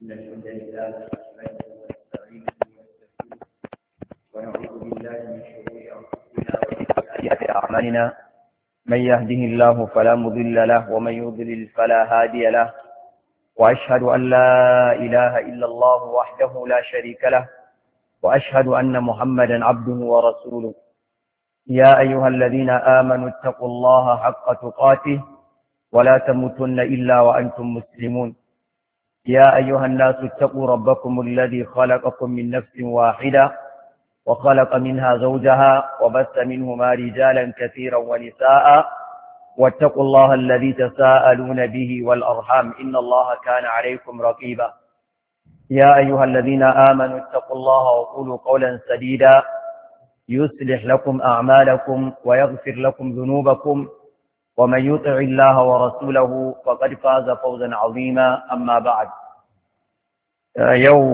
إن الحمد لله نحمده ونستعينه ونستغفره ونعوذ بالله من شرور أنفسنا ومن سيئات أعمالنا من يهده الله فلا مضل له ومن يضلل فلا هادي له وأشهد أن لا إله إلا الله وحده لا شريك له وأشهد أن محمدا عبده ورسوله يا أيها الذين آمنوا اتقوا الله حق تقاته ولا تموتن إلا وأنتم مسلمون يا أيها الناس اتقوا ربكم الذي خلقكم من نفس واحدة وخلق منها زوجها وبث منهما رجالا كثيرا ونساء واتقوا الله الذي تساءلون به والأرحام إن الله كان عليكم رقيبا يا أيها الذين آمنوا اتقوا الله وقولوا قولا سديدا يصلح لكم أعمالكم ويغفر لكم ذنوبكم ومن يطع الله ورسوله فقد فاز فوزا عظيما أما بعد يوم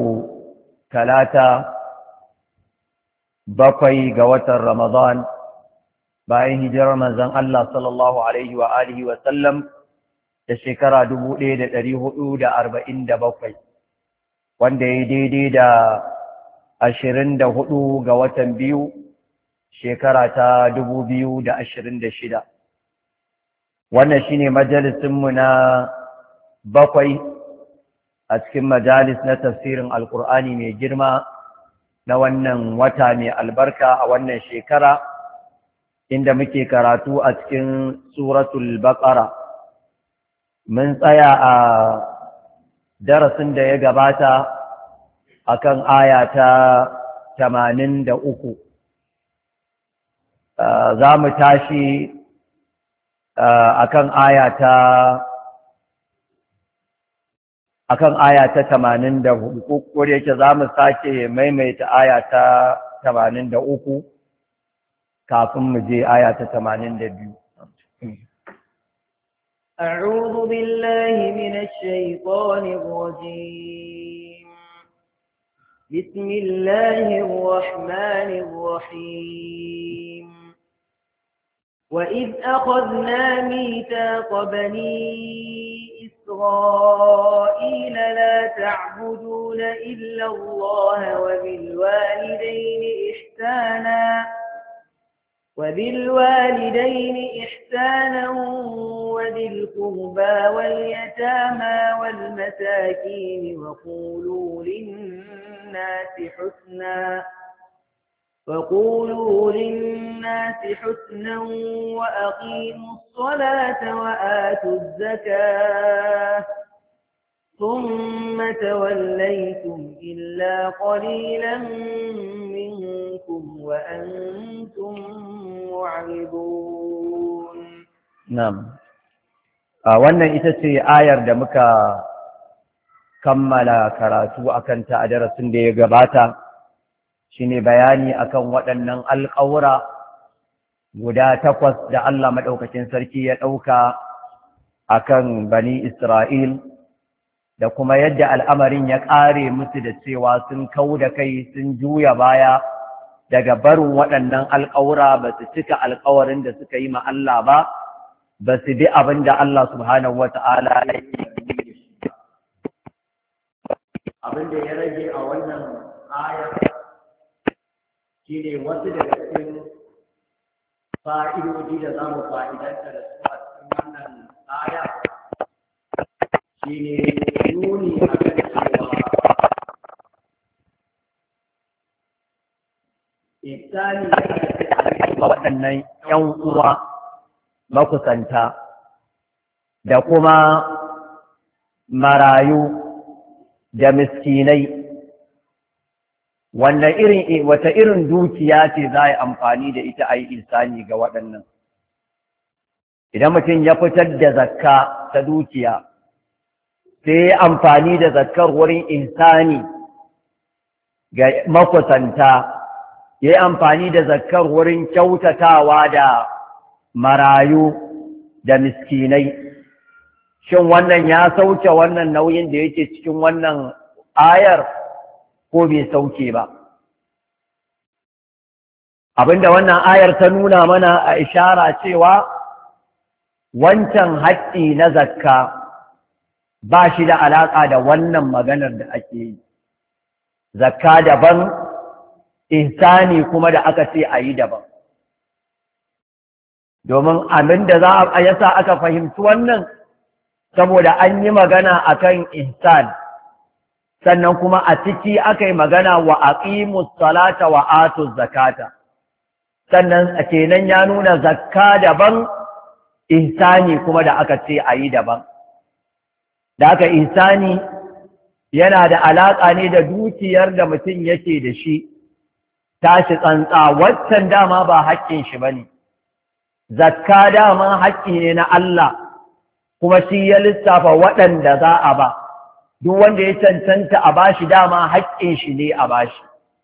7 ga watan Ramadan bayan hijirar manzon Allah sallallahu alaihi wa alihi wa sallam da shekara 1447 wanda ya daidai da 24 ga watan biyu shekara ta 2026 wannan shine majalisinmu na 7 a cikin majalis na tafsirin alkur'ani mai girma na wannan wata mai albarka a wannan shekara inda muke karatu a cikin suratul baqara mun tsaya a darasin da ya gabata akan aya ta 83 za mu tashi akan aya ta 84 ko da yake za mu sake maimaita aya ta 83 kafin mu je aya ta 82. أعوذ بالله من الشيطان الرجيم بسم الله الرحمن الرحيم وإذ أخذنا ميثاق بني إسرائيل لا تعبدون إلا الله وبالوالدين إحسانا وذي القربى واليتامى والمساكين وقولوا للناس حسنا وأقيموا الصلاة وآتوا الزكاة ثم توليتم إلا قليلا منكم وأنتم معرضون. نعم. wannan ita ce ayar da muka kammala karatu akan ta a darasin da ya gabata. Shine bayani akan waɗannan alƙawura guda 8 da Allah maɗaukacin sarki ya ɗauka akan bani Isra'il da kuma yadda al'amarin ya ƙare musu da cewa sun kau da kai sun juya baya daga barin waɗannan alƙawura ba su cika alƙawarin da suka yi ma Allah ba su bi abin da Allah subhanahu wa ta'ala ya yi abin da ya rage a wannan ayar shi ne wasu daga cikin fa'idodi da za mu fa'idanta da su a cikin wannan aya shi ne nuni a kan cewa ihsani da ake ga waɗannan ‘yan uwa makusanta da kuma marayu da miskinai wata irin dukiya ce za a yi amfani da ita a yi ihsani ga waɗannan. Idan mutum ya fitar da zakka ta dukiya, sai ya amfani da zakkar wurin ihsani ga makusanta, ya yi amfani da zakkar wurin kyautatawa da marayu da miskinai. Shin wannan ya sauke wannan nauyin da yake cikin wannan ayar? Ko bai sauke ba. Abinda wannan ayar ta nuna mana a ishara cewa wancan haƙƙi na zakka ba shi da alaƙa da wannan maganar da ake yi. Zakka daban, ihsani kuma da aka ce a yi daban. Domin abin da za a yasa aka fahimci wannan, saboda an yi magana akan ihsan, sannan kuma a ciki aka yi magana wa aqimus salata wa atuz zakata. Sannan kenan ya nuna zakka daban, ihsani kuma da aka ce a yi daban. Da aka ihsani yana da alaƙa ne da dukiyar da mutum yake da shi, tashi tsantsa, waccan dama ba haƙƙin shi ba ne. Zakka dama haƙƙi ne na Allah, kuma shi ya lissafa waɗanda za a ba, duk wanda ya cancanta a bashi dama haƙƙin shi ne a bashi.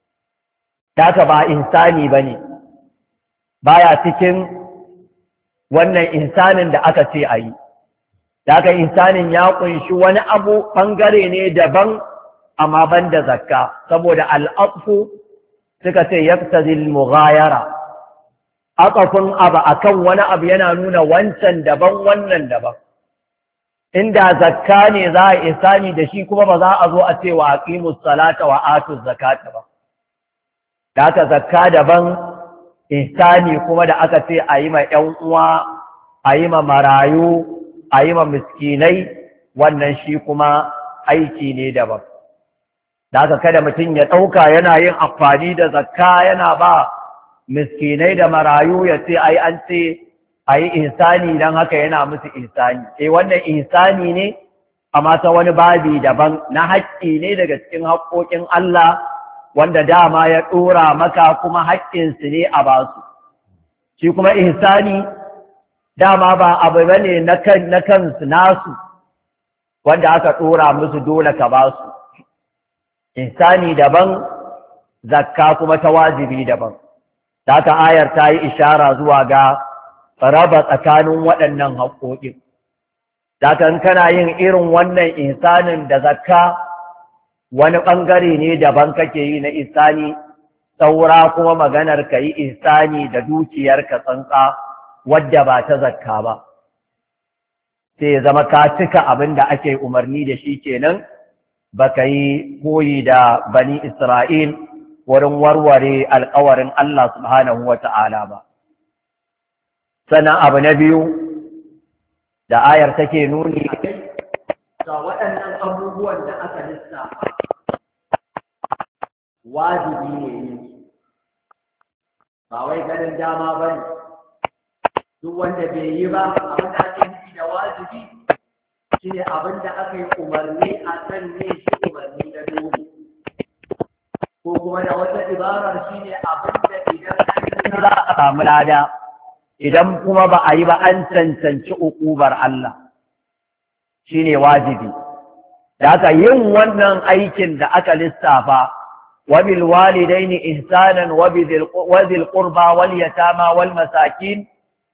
Da aka ba ihsani ba ne. Baya cikin wannan insanin da aka ce a yi. Daga insanin ya ƙunshi wani abu ɓangare ne daban amma ban da zakka, saboda al'afu suka ce yaktazil mughayara. Aƙafin abu akan wani abu yana nuna wancan daban wannan daban. Inda zakka ne za a ihsani da shi kuma ba za a zo a ce wa aqimus salata wa atuz zakata ba. Daga zakka daban, ihsani kuma da aka ce a yi ma ‘yan uwa, a yi ma marayu, a yi ma miskinai, wannan shi kuma aiki ne daban. Da aka kada mutum ya ɗauka yana yin amfani da zakka yana ba miskinai da marayu ya ce ai an ce a yi ihsani don haka yana musu ihsani. Wannan ihsani ne, amma ta wani babi daban na haƙƙi ne daga cikin haƙƙoƙin Allah, wanda dama ya ɗora maka kuma haƙƙinsu ne a basu. Shi kuma ihsani dama ba abu bane na kansu nasu, wanda aka ɗora musu dole ka basu. Ihsani daban, zakka kuma ta wajibi daban. Ta ayar ta yi ishara zuwa ga raba tsakanin waɗannan haƙƙoƙin. Dakan kana yin irin wannan ihsanin da zakka, wani ɓangare ne daban kake yi na ihsani, saura kuma maganar ka yi ihsani da dukiyarka tsantsa wadda ba ta zakka ba. Sai zama ka cika abin da ake umarni da shi kenan, baka yi koyi da bani Isra'il wurin warware alƙawarin Allah subhanahu wa ta'ala ba. Sannan abu na biyu da ayar take nuni ga waɗannan abubuwan da aka lissafa wajibi ne yin su, ba wai ganin dama ba ne. Duk wanda bai yi ba, abin da ake nufi da wajibi shi ne abin da aka yi umarni a kan ne shi umarni na dole, ko kuma da wata ibarar shi ne abin da idan an yi za a samu lada, idan kuma ba a yi ba an cancanci uƙubar Allah, shi ne wajibi. Da aka yin wannan aikin da aka lissafa, wabil walidaini ihsanan wazil qurba wal yatama wal masakin,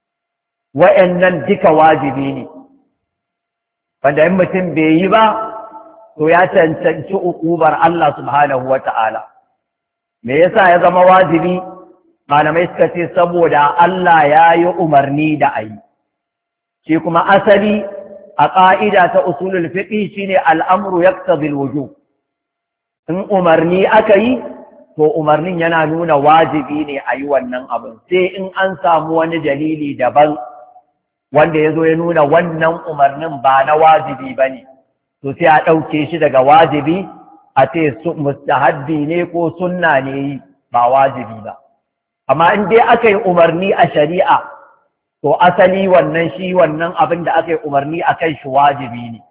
wa'annan duka wajibi ne, wanda in mutum bai yi ba to ya cancanci uƙubar Allah subhanahu wa ta'ala. Me yasa ya zama wajibi? Malamai suka ce saboda Allah ya yi umarni da a yi. Shi kuma asali a ƙa'ida ta usulul fiqh shine al'amru yaqtadil wujub. In umarni aka yi, to umarnin yana nuna wajibi ne a yi wannan abin, sai in an samu wani dalili daban wanda ya zo ya nuna wannan umarnin ba na wajibi ba ne, to sai a ɗauke shi daga wajibi a ce mustahabbi ne ko sunna ne yi, ba wajibi ba. Amma in dai aka yi umarni a shari'a, to asali wannan abin da aka yi umarni a kan shi wajibi ne.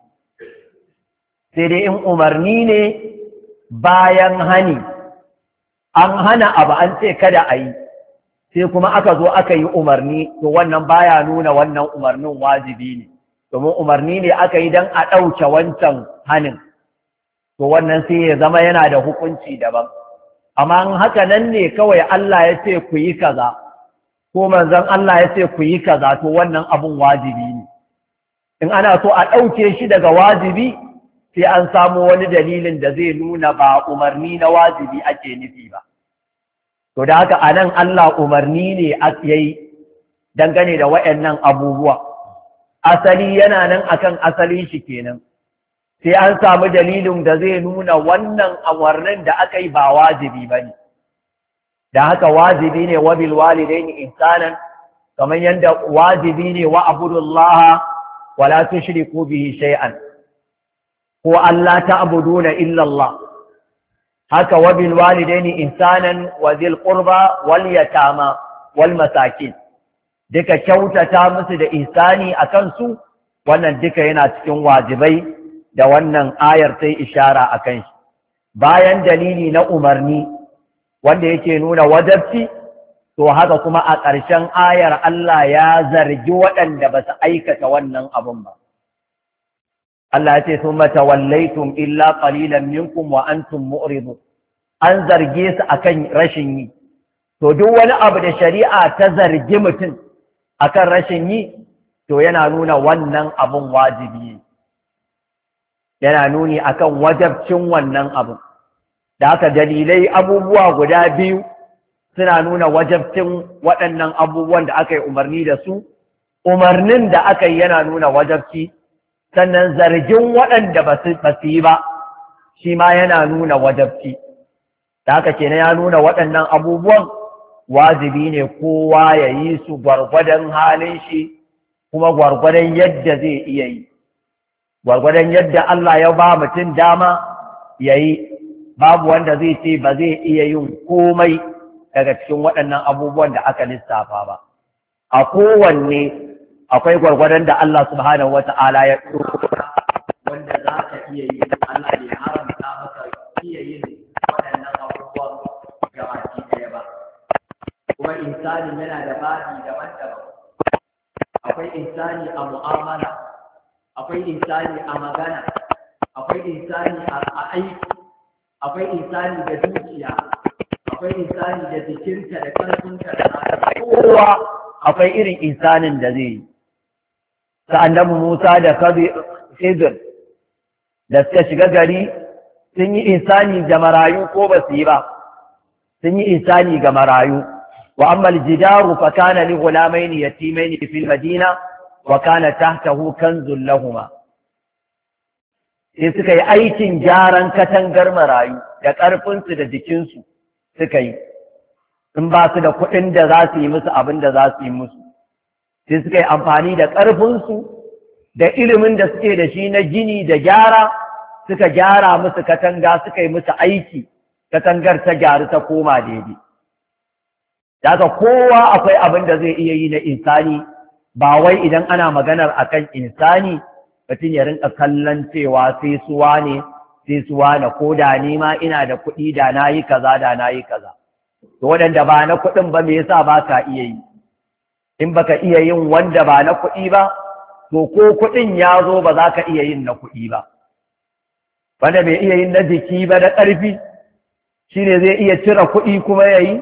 Sai dai in umarni ne bayan hani, an hana abu an ce kada a yi, sai kuma aka zo aka yi umarni, to wannan baya nuna wannan umarnin wajibi ne, domin umarni ne aka yi don a ɗauke wancan hanin, to wannan sai ya zama yana da hukunci daban. Amma in haka nan ne kawai Allah ya ce ku yi kaza, ko manzon Allah ya ce ku yi kaza, to wannan abun wajibi ne. In ana so a ɗauke shi daga wajibi, sai an samu wani dalilin da zai nuna ba umarni na wajibi ake nufi ba. To da haka a nan Allah umarni ne ya yi dangane da waɗannan abubuwa. Asali yana nan akan asalin shi kenan. sai an samu dalilin da zai nuna wannan umarnin da aka yi ba wajibi ba ne. Da haka wajibi ne wa bil walidaini ihsanan, kamar yadda wajibi ne wa abudullaha wa la tushriku bihi shay'an, ko Allah ta'buduna illa Allah. Haka wa bil walidaini ihsanan wa dhil qurba wal yatama wal masakin, duka kyautata musu da ihsani akan su, wannan duka yana cikin wajibai da wannan ayar sai ishara akan shi. Bayan dalili na umarni wanda yake nuna wajabci, to haka kuma a ƙarshen ayar Allah ya zargi waɗanda ba su aikata wannan abun ba. Allah ya ce thumma tawallaytum illa qalilan minkum wa antum mu'ridun, an zarge su akan rashin yi. To duk wani abu da shari'a ta zargi mutum akan rashin yi, to yana nuna wannan abun wajibi, yana nuni akan wajabcin wannan abun. Da haka dalilai abubuwa guda biyu suna nuna wajabcin waɗannan abubuwan da aka yi umarni da su. Umarnin da aka yi yana nuna wajabci, sannan zargin waɗanda ba su yi ba shi ma yana nuna wajabci. Da haka kenan ya nuna waɗannan abubuwan wajibi ne kowa ya yi su gwargwadon halin shi, kuma gwargwadon yadda zai iya yi, gwargwadon yadda Allah ya ba mutum dama ya yi. Babu wanda zai ce ba zai iya yin komai daga cikin waɗannan abubuwan da aka lissafa ba. A kowanne akwai gwargwadon da Allah subhanahu wa ta'ala ya ɗora wanda za ka iya yi. Allah bai haramta maka iya yin waɗannan abubuwan ga baki ɗaya ba. Kuma insani yana da babi daban-daban. Akwai insani a mu'amala, akwai insani a magana, akwai insani a aiki, akwai insani da dukiya, akwai insani da jikinta da ƙarfinta da kowa akwai irin insanin da zai yi. Ta annabi Musa da Khidir da suka shiga gari sun yi insani ga marayu ko ba su yi ba? Sun yi insani ga marayu. Wa amma al-jidaru fa kana li ghulamaini yatimaini fil madina wa kana tahtahu kanzun lahumā. Sai suka yi aikin gyaran katangar marayu da ƙarfinsu da jikinsu suka yi, in ba su da kuɗin da za su yi musu abin da za su yi musu, sai suka yi amfani da ƙarfinsu da ilimin da suke da shi na gini da gyara, suka gyara musu katanga, suka yi musu aiki, katangar ta gyaru ta koma daidai. Daga kowa akwai abin da zai iya yi na insani, ba wai idan ana maganar akan insani mutum ya rinka kallon cewa sai suwa ne ko da ni ma ina da kuɗi da na yi kaza da na yi kaza. To waɗanda ba na kuɗin ba me yasa ba ka iya yi? In baka iya yin wanda ba na kuɗi ba, to ko kuɗin ya zo ba za ka iya yin na kuɗi ba. Wanda bai iya yin na jiki ba da ƙarfi, shi ne zai iya cire kuɗi kuma ya yi?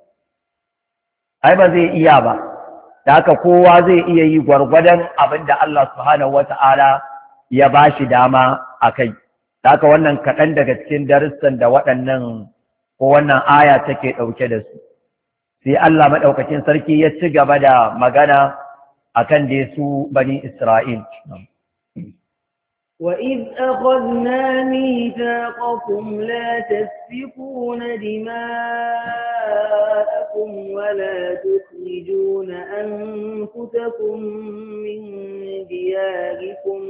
Ai ba zai iya ba. Da haka kowa zai iya yi gwargwadon abin da Allah subhanahu wata'ala ya ba shi dama a kai. Da haka wannan kaɗan daga cikin darussan da waɗannan ko wannan aya take ɗauke da su. Sai Allah maɗaukacin sarki ya ci gaba da magana a kan dai su bani Isra'il. وَإِذْ أَخَذْنَا مِيثَاقَكُمْ لَا تَسْفِكُونَ دِمَاءَكُمْ وَلَا تُخْرِجُونَ أَنفُسَكُم مِّن دِيَارِكُمْ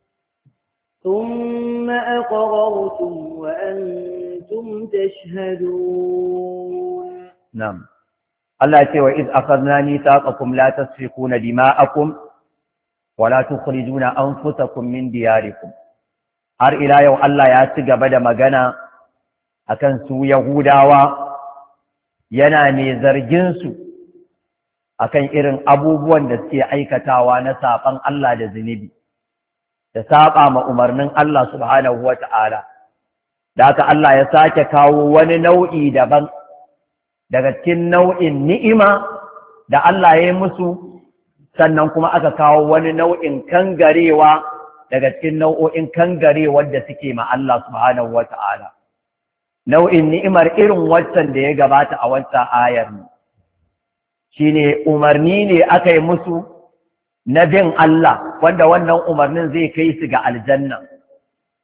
ثُمَّ أَقْرَرْتُمْ وَأَنتُمْ تَشْهَدُونَ. نعم. الله يقول وإذ أخذنا ميثاقكم لا تسفكون دماءكم ولا تخرجون أنفسكم من دياركم. har ila yau Allah ya ci gaba da magana akan su Yahudawa, yana mai zargin su akan irin abubuwan da suke aikatawa na saɓan Allah da zunubi da saɓa ma umarnin Allah subhanahu wata'ala. Da haka Allah ya sake kawo wani nau'i daban daga cikin nau'in ni'ima da Allah ya yi musu, sannan kuma aka kawo wani nau'in kangarewa daga cikin nau'o'in kangarewar da suke ma Allah subhanahu wata'ala. Nau'in ni'imar irin waccan da ya gabata a wancan ayar ne, shine umarni ne aka yi musu na bin Allah, wanda wannan umarnin zai kai su ga aljanna.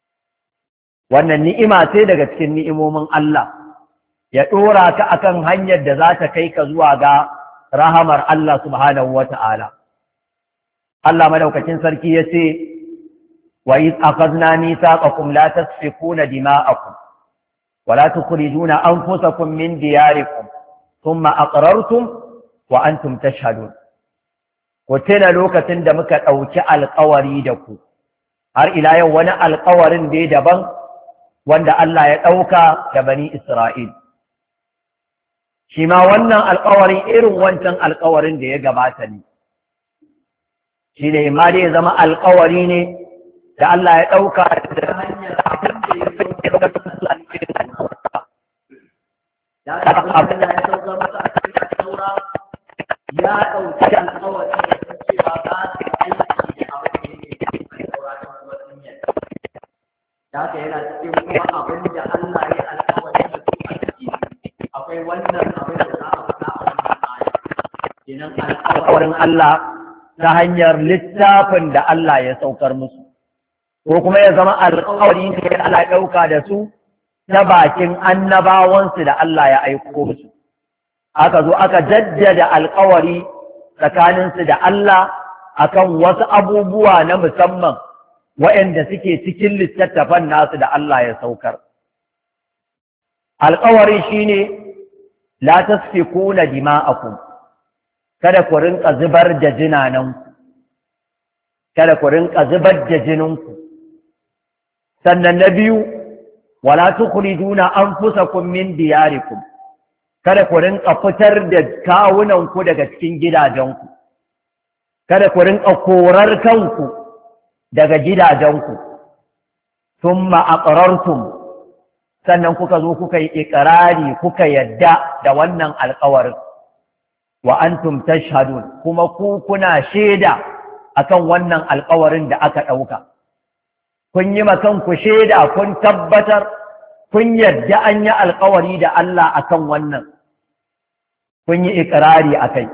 wannan ni'ima ce daga cikin ni'imomin Allah, ya ɗora ka akan hanyar da za ta kai ka zuwa ga rahamar Allah subhanahu wa ta'ala. Allah madaukakin sarki ya ce, wa iz akhadna mithaqakum la tasfikuna dima'akum wa la tukhrijuna anfusakum min diyarikum thumma aqrartum wa antum tashhadun. Ku tuna lokacin da muka ɗauki alƙawari da ku, har ila yau wani alƙawarin dai daban wanda Allah ya ɗauka da bani Isra'il. Shi ma wannan alƙawarin irin wancan alƙawarin da ya gabata ne, shi ne ma dai zama alƙawari ne da Allah ya ɗauka da hanyar abin da ya sauka masa a cikin alƙawarsa. Ya ɗauka abin da ya sauka masa a cikin alƙawarsa, ya ɗauki alƙawarin da ta cewa za su aiki da abin da yake cikin alƙawarsa wajen yadda. Da haka yana cikin kuma abin da Allah ya alƙawarin da su a ciki, akwai wannan abin da za a faɗa a wannan aya. Kenan alƙawarin Allah ta hanyar littafin da Allah ya saukar musu, ko kuma ya zama alƙawari ne da Allah ya ɗauka da su ta bakin annabawansu da Allah ya aiko musu. Aka zo aka jaddada alƙawari tsakaninsu da Allah akan wasu abubuwa na musamman waɗanda suke cikin littattafan nasu da Allah ya saukar. Alƙawari shine la tasfikuna dima'akum, kada ku rinka zubar da jinananku, kada ku rinka zubar da jininku. Sannan na biyu, wala tukhrijuna anfusakum min diyarikum, kada ku rinka fitar da kawunanku daga cikin gidajenku, kada ku rinka korar kanku daga gidajenku. Thumma aqrartum, sannan kuka zo kuka yi iqrari, kuka yadda da wannan alƙawarin. Wa antum tashhadun, kuma ku kuna shaida akan wannan alƙawarin da aka ɗauka. Kun yi kanku shaida, kun tabbatar, kun yadda an yi alƙawari da Allah akan wannan, kun yi iƙirari a kai.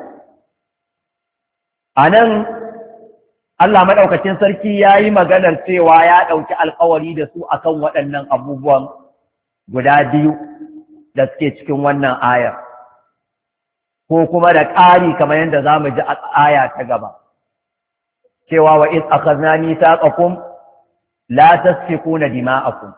A nan, Allah maɗaukacin sarki ya yi maganar cewa ya ɗauki alƙawari da su akan waɗannan abubuwan guda biyu da suke cikin wannan ayar, ko kuma da ƙari kamar yadda za mu ji a aya ta gaba. Cewa wa iz akhadna mithaqakum la tasfikuna dima'akum.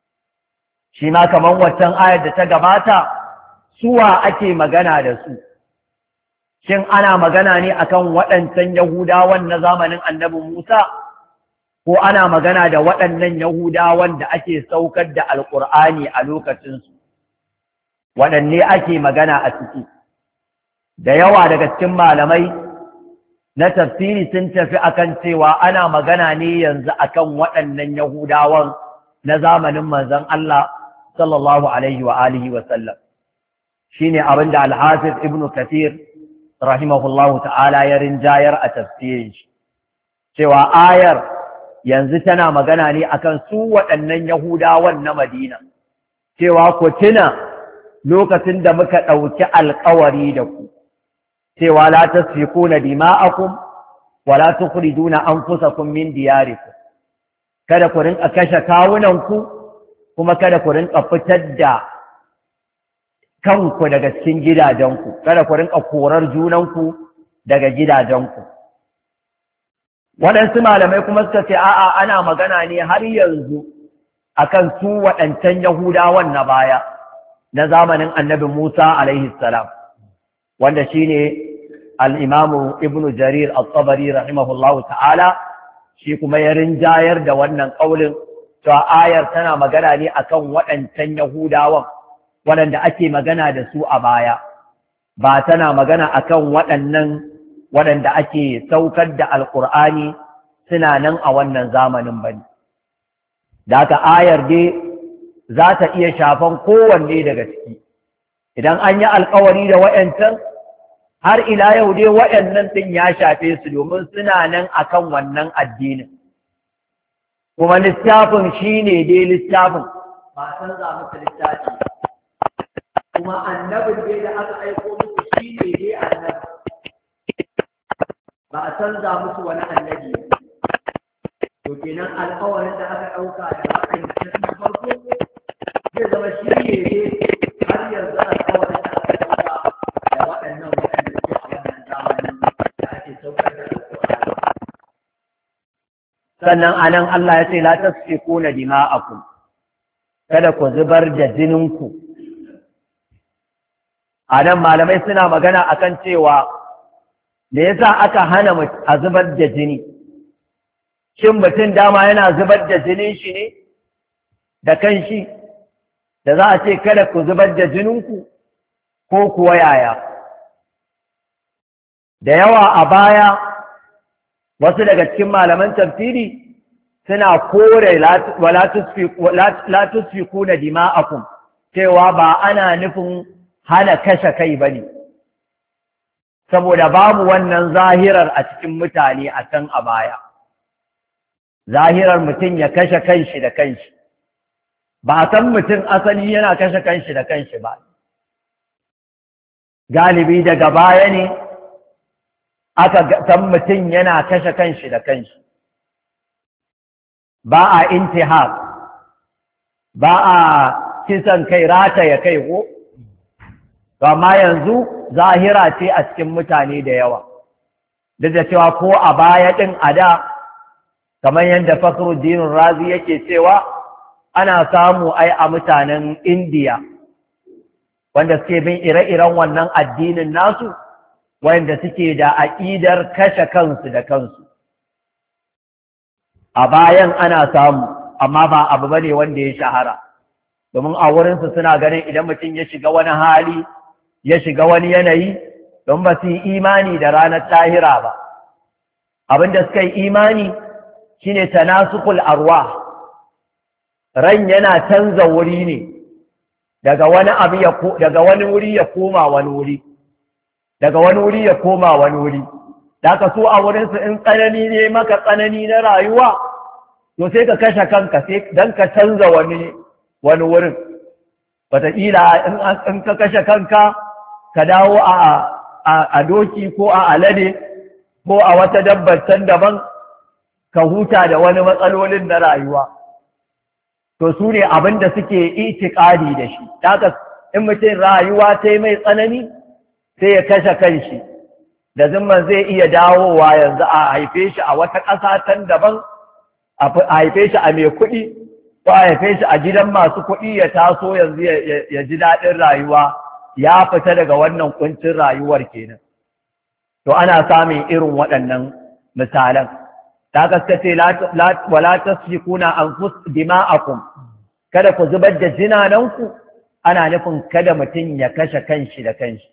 Shi ma kamar waccan ayar da ta gabata, suwa ake magana da su? Shin ana magana ne akan waɗancan Yahudawan na zamanin Annabi Musa, ko ana magana da waɗannan Yahudawan da ake saukar da Alƙur'ani a lokacinsu? Waɗanne ake magana a ciki? Da yawa daga cikin malamai na tafsiri sun tafi akan cewa ana magana ne yanzu akan waɗannan Yahudawan na zamanin manzon Allah sallallahu alaihi wa alihi wa sallam. Shine abin da Al-Hafiz Ibn Kathir rahimahullahu ta'ala ya rinjayar a tafsirin shi, cewa ayar yanzu tana magana ne akan su waɗannan Yahudawan na Madina, cewa ku tuna lokacin da muka ɗauki alƙawari da ku, cewa la tasfikuna dima'akum wa la tukhrijuna anfusakum min diyarikum, kada ku rinka kashe kawunanku, kuma kada ku rinka fitar da kanku daga cikin gidajenku, kada ku rinka korar junanku daga gidajenku. Waɗansu malamai kuma suka ce a'a, ana magana ne har yanzu akan su waɗancan Yahudawan na baya na zamanin Annabi Musa alaihi salam, wanda shine al-Imam Ibn Jarir al-Tabari rahimahullahu ta'ala, shi kuma ya rinjayar da wannan ƙaulin cewa ayar tana magana ne akan waɗancan Yahudawan waɗanda ake magana da su a baya, ba tana magana akan waɗannan waɗanda ake saukar da Alƙur'ani suna nan a wannan zamanin bane. Da haka ayar dai za ta iya shafan kowanne daga ciki. Idan an yi alƙawari da waɗancan, har ila yau dai waɗannan ɗin ya shafe su domin suna nan akan wannan addinin. Kuma littafin shi ne dai littafin, ba san za musu littafi. Kuma annabin dai da aka aiko musu shi ne dai annabi, ba a canza musu wani annabi. to kenan alƙawarin da aka ɗauka da waɗancan na farko zai zama shi ne har yanzu alƙawarin da aka ɗauka da waɗannan waɗanda suke a wannan zamanin da ake saukar da alƙur'ani. Sannan anan Allah ya ce la tasfikuna dima'akum, kada ku zubar da jininku. Anan malamai suna magana akan cewa me yasa aka hana a zubar da jini. Shin mutum dama yana zubar da jinin shi ne da kanshi da za a ce kada ku zubar da jininku, ko kuwa yaya? Da yawa a baya wasu daga cikin malaman tafsiri suna kore la tusfikuna dima'akum, cewa ba ana nufin hana kashe kai bane, saboda babu wannan zahirar a cikin mutane a can a baya. Zahirar mutum ya kashe kanshi da kanshi, ba a san mutum asali yana kashe kanshi da kanshi ba. Galibi daga baya ne aka san mutum yana kashe kanshi da kanshi. Ba a intihar, ba a kisan kai, rataya kai ko? Amma yanzu zahira ce a cikin mutane da yawa. Duk da cewa ko a baya ɗin a da, kamar yadda Fakhruddin Razi yake cewa ana samu ai a mutanen Indiya wanda suke bin ire-iren wannan addinin nasu, wanda suke da aƙidar kashe kansu da kansu. A bayan ana samu, amma ba abu bane wanda ya shahara, domin a wurinsu suna ganin idan mutum ya shiga wani hali, ya shiga wani yanayi, don ba su yi imani da ranar tahira ba. Abinda suka yi imani shine tanasukul arwah, ran yana canza wuri ne daga wani wuri ya koma wani wuri, daga wani wuri ya koma wani wuri. Daga su a wurin su in tsanani ne maka tsanani na rayuwa, to sai ka kashe kanka sai dan ka canza wani wurin. Wataƙila in ka kashe kanka ka dawo a doki ko a alade ko a wata dabbar can daban, ka huta da wani matsalolin na rayuwa. To su ne abin da suke itikadi da shi. Daga in mutum rayuwa ta mai tsanani sai ya kashe kanshi, da zimman zai iya dawowa yanzu a haife shi a wata ƙasa can daban, a haife shi a mai kuɗi, ko a haife shi a gidan masu kuɗi, ya taso yanzu ya ji daɗin rayuwa, ya fita daga wannan kuncin rayuwar kenan. To ana samun irin waɗannan misalan. Ta gaskace wala tasfikuna dima'akum, kada ku zubar da jinananku, ana nufin kada mutum ya kashe kanshi da kanshi.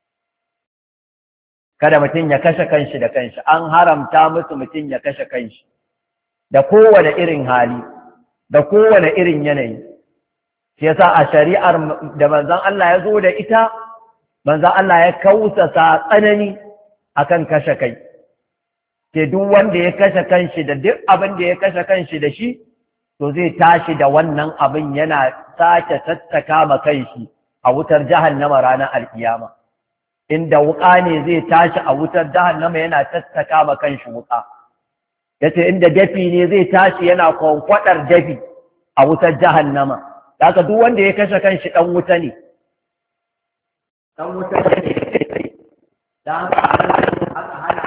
Kada mutum ya kashe kanshi da kanshi, an haramta musu mutum ya kashe kanshi da kowane irin hali, da kowane irin yanayi. Shi yasa a shari'ar da manzon Allah ya zo da ita, manzon Allah ya kausasa tsanani akan kashe kai. Ke duk wanda ya kashe kanshi da duk abin da ya kashe kanshi da shi, to zai tashi da wannan abin yana sake tattaka ma kanshi a wutar jahannama ranar alkiyama. Inda wuƙa ne zai tashi a wutar jahannama yana tattaka ma kanshi wuƙa. Yace inda dafi ne zai tashi yana kwankwadar dafi a wutar jahannama. Haka duk wanda ya kashe kanshi dan wuta ne. Dan wuta ne. Dan haka hana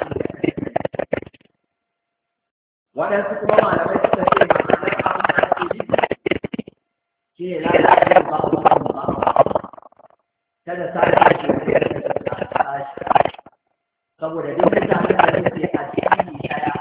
waɗansu kuma malamai suka ce ma'anar abin da ake yi shi ne lalata ba kada sashi saboda duk mutanen da suke a cikin ɗaya,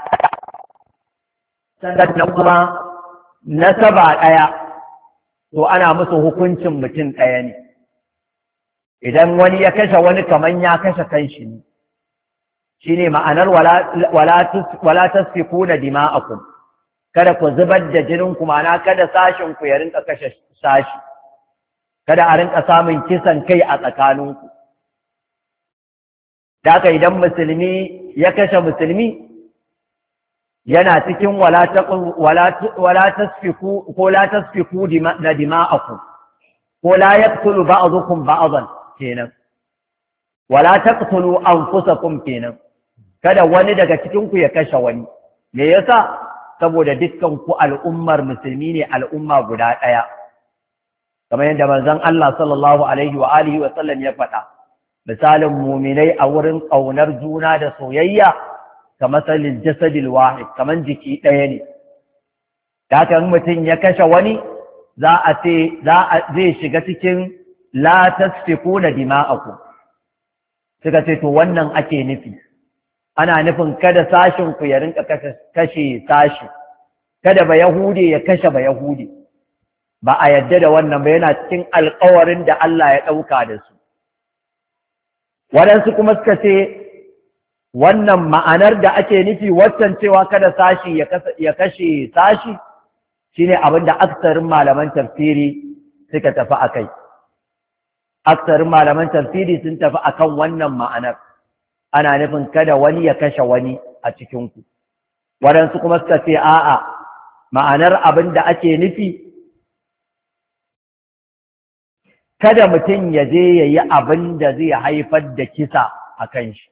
sannan kuma nasaba ɗaya, to ana musu hukuncin mutum ɗaya ne. Idan wani ya kashe wani kaman ya kashe kanshi ne. Shi ne ma'anar wala tasfikuna dima'akum, kada ku zubar da jininku, ma'ana kada sashinku ya rinka kashe sashi, kada a rinka samun kisan kai a tsakaninku. Da haka idan musulmi ya kashe musulmi, yana cikin wala tasfiku ko la tasfiku na dima'akum, ko la yaqtulu ba'dukum ba'dan kenan, wala taqtulu anfusakum kenan. Kada wani daga cikinku ya kashe wani. Me yasa? saboda dukkan ku al'ummar musulmi ne, al'umma guda ɗaya, kamar yadda manzon Allah sallallahu alaihi wa alihi wa sallam ya faɗa. Misalin muminai a wurin ƙaunar juna da soyayya kamar salil jasadil wahid, kamar jiki ɗaya ne. Da haka mutum ya kashe wani zai shiga cikin la tasfikuna dima'akum. Suka ce to wannan ake nufi, ana nufin kada sashin ku ya rinka kashe sashi, kada ba Yahudi ya kashe ba Yahudi, ba a yadda da wannan ba, yana cikin alƙawarin da Allah ya ɗauka da su. Waɗansu kuma suka ce wannan ma'anar da ake nufi waccan cewa kada sashi ya kashe sashi shine abin da aksarin malaman tafsiri suka tafi a kai. Aksarin malaman tafsiri sun tafi akan wannan ma'anar, ana nufin kada wani ya kashe wani a cikinku. Waɗansu kuma suka ce a'a, ma'anar abin da ake nufi kada mutum ya je ya yi abin da zai haifar da kisa a kan shi.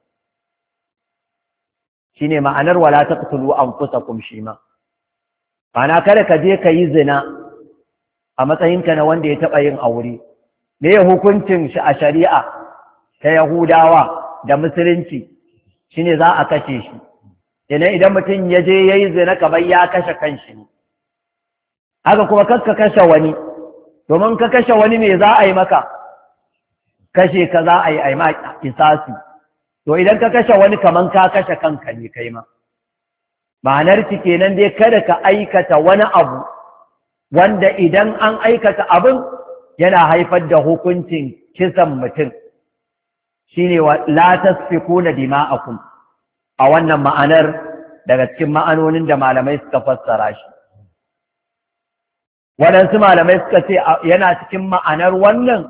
Shi ne ma'anar wala taqtulu anfusakum shi ma. Ma'ana kada ka je ka yi zina a matsayinka na wanda ya taɓa yin aure. Me hukuncin shi a shari'a ta Yahudawa da Musulunci? Shi ne za a kashe shi. Idan mutum ya je ya yi zina kamar ya kashe kanshi ne. Haka kuma kakka kashe wani. Domin ka kashe wani me za a yi maka, kashe ka za a yi ma kisasi. To idan ka kashe wani kaman ka kashe kanka ne kai ma. Ma'anar ki kenan dai kada ka aikata wani abu wanda idan an aikata abin yana haifar da hukuncin kisan mutum. Shine la tasfikuna dima'akum, a wannan ma'anar daga cikin ma'anonin da malamai suka fassara shi. Waɗansu malamai suka ce yana cikin ma'anar wannan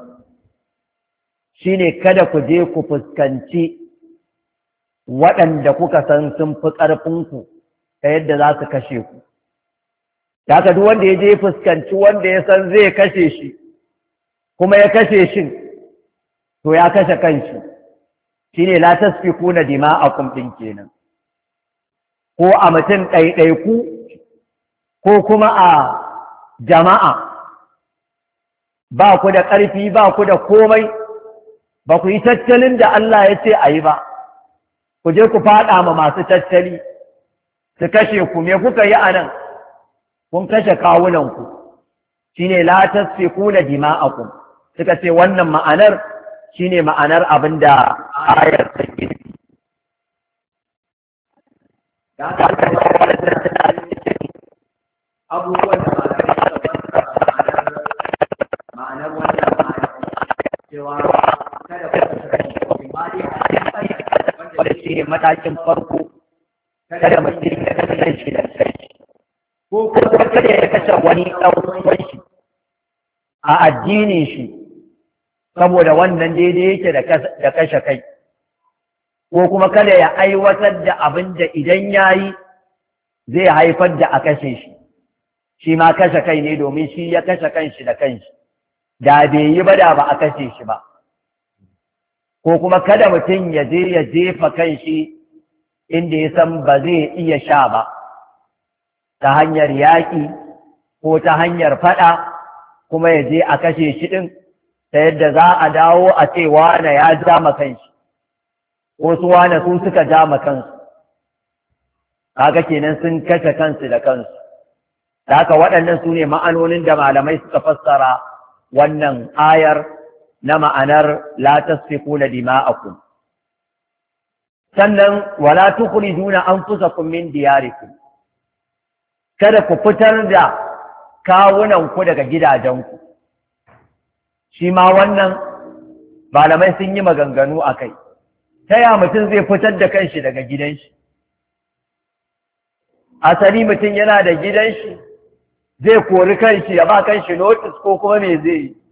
shine kada ku je ku fuskanci waɗanda kuka san sun fi ƙarfinku ta yadda za su kashe ku. Da haka duk wanda ya je fuskanci wanda ya san zai kashe shi kuma ya kashe shi, to ya kashe kanshi. Shine la tasfikuna dima'akum din kenan. Ko a mutum ɗaiɗaiku ko kuma a jama'a, ba ku da ƙarfi, ba ku da komai, ba ku yi tattalin da Allah ya ce a yi ba, ku je ku faɗa ma masu tattali su kashe ku. Me kuka yi a nan? Kun kashe kawunanku. Shi ne la tasfikuna dima'akum. Suka ce wannan ma'anar shi ne ma'anar abin da ayar take. Abubuwan da ma'anar wannan ma'anar cewa kada ku kashe ba dai wanda shi ne matakin farko, kada mutum ya kashe shi da kai, ko kuma kada ya kashe wani ɗan shi a addinin shi, saboda wannan daidai yake da kashe kai, ko kuma kada ya aiwatar da abin da idan ya yi zai haifar da a kashe shi. Shi ma kashe kai ne, domin shi ya kashe kanshi da kanshi, da bai yi ba da ba a kashe shi ba. Ko kuma kada mutum ya je ya jefa kanshi inda ya san ba zai iya sha ba, ta hanyar yaƙi ko ta hanyar faɗa, kuma ya je a kashe shi ɗin, ta yadda za a dawo a ce wane ya ja ma kanshi, ko su wane su suka ja ma kansu. Kaga kenan sun kashe kansu da kansu. Da haka waɗannan su ne ma'anonin da malamai suka fassara wannan ayar na ma'anar la tasfikuna dima'akum. Sannan wala tukhrijuna anfusakum min diyarikum, kada ku fitar da kawunanku daga gidajenku. Shi ma wannan malamai sun yi maganganu a kai. Ta ya mutum zai fitar da kanshi daga gidan shi? Asali mutum yana da gidan shi, zai kori kanshi ya ba kanshi notice ko kuma me zai yi?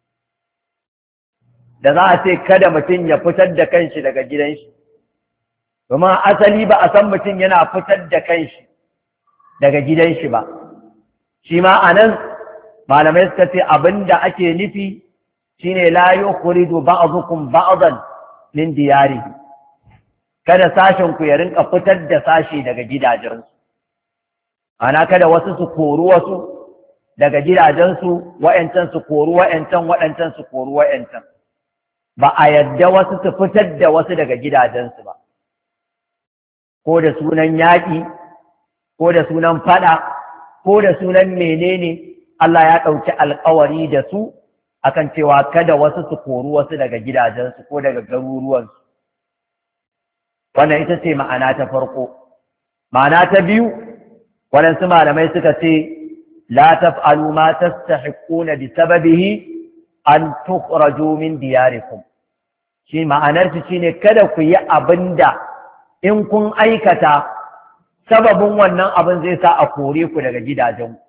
Da za a ce kada mutum ya fitar da kanshi daga gidan shi. Domin asali ba a san mutum yana fitar da kanshi daga gidan shi ba. Shi ma a nan malamai suka ce abin da ake nufi shine la yukhriju ba'dukum ba'dan min diyarihi. Kada sashen ku ya rinka fitar da sashi daga gidajensu. ana kada wasu su kori wasu daga gidajensu, wa'yancan su kori wa'yancan, waɗancan su kori wa'yancan. Ba a yadda wasu su fitar da wasu daga gidajensu ba, ko da sunan yaƙi, ko da sunan faɗa, ko da sunan menene. Allah ya ɗauki alƙawari da su akan cewa kada wasu su kori wasu daga gidajensu ko daga garuruwansu. Wannan ita ce ma'ana ta farko. Ma'ana ta biyu, waɗansu malamai suka ce, la taf'alu ma tastahiquna bi sababihi an tukhraju min diyarikum. Shi ma'anar shi shine kada ku yi abinda in kun aikata sababin wannan abin zai sa a kore ku daga gidajenku.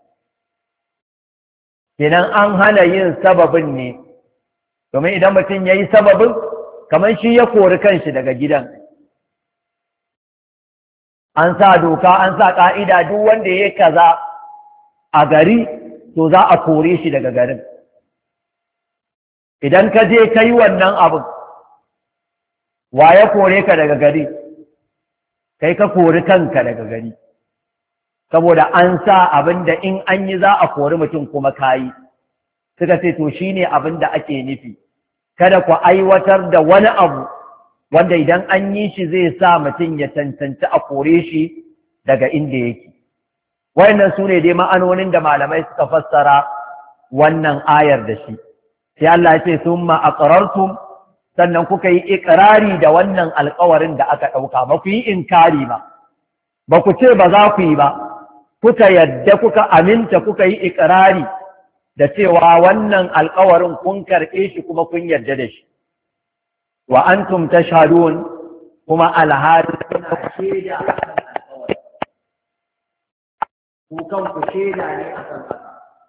Kenan an hana yin sababin ne, domin idan mutum ya yi sababin, kamar shi ya kori kanshi daga gidan. An sa doka, an sa ƙa'ida duk wanda ya kaza a gari, to za a kore shi daga garin. Idan ka je ka yi wannan abin, wa ya kore ka daga gari? Kai ka kori kanka daga gari. Saboda an sa abin da in an yi za a kori mutum kuma kayi. Suka ce to shi ne abin da ake nufi, kada ku aiwatar da wani abu wanda idan an yi shi zai sa mutum ya cancanci a kore shi daga inda yake. Wayannan su ne dai ma'anonin da malamai suka fassara wannan ayar da shi. Sai Allah ya ce summa aqrartum, sannan kuka yi ikrari da wannan alƙawarin da aka ɗauka, ba ku yi inkari ba ku ce ba za ku yi ba, kuka yadda kuka aminta kuka yi ikrari da cewa wannan alƙawarin kun karɓe shi kuma kun yarda da shi. Wa antum tashhadun, kuma alhali kuna shaida akan alƙawarin. Ku kanku shaida ne akan haka.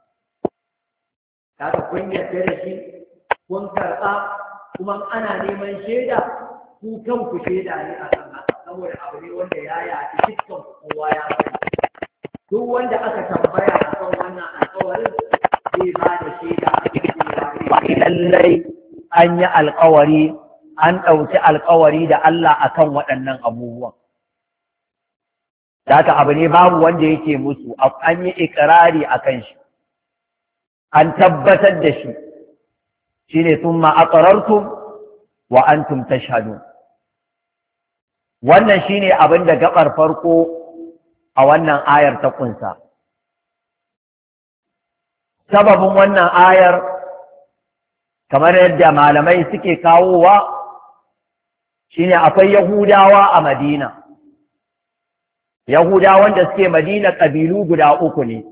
Kaga kun yarda da shi, kun karɓa, kuma ana neman shaida, ku kanku shaida ne akan haka, saboda abu ne wanda ya yaɗi dukkan kowa ya sani. Duk wanda aka tambaya akan wannan alƙawarin zai ba da shaida a cikin lallai an yi alƙawari, an ɗauki alƙawari da Allah akan waɗannan abubuwan. Haka abu ne babu wanda yake musu, an yi iƙirari akan shi, an tabbatar da shi, shine summa aqrartum wa antum tashhadun. Wannan shine abin da gabar farko a wannan ayar ta kunsa. Sababin wannan ayar, kamar yadda malamai suke kawowa, shine akwai Yahudawa a Madina. Yahudawan da suke Madina ƙabilu guda uku ne.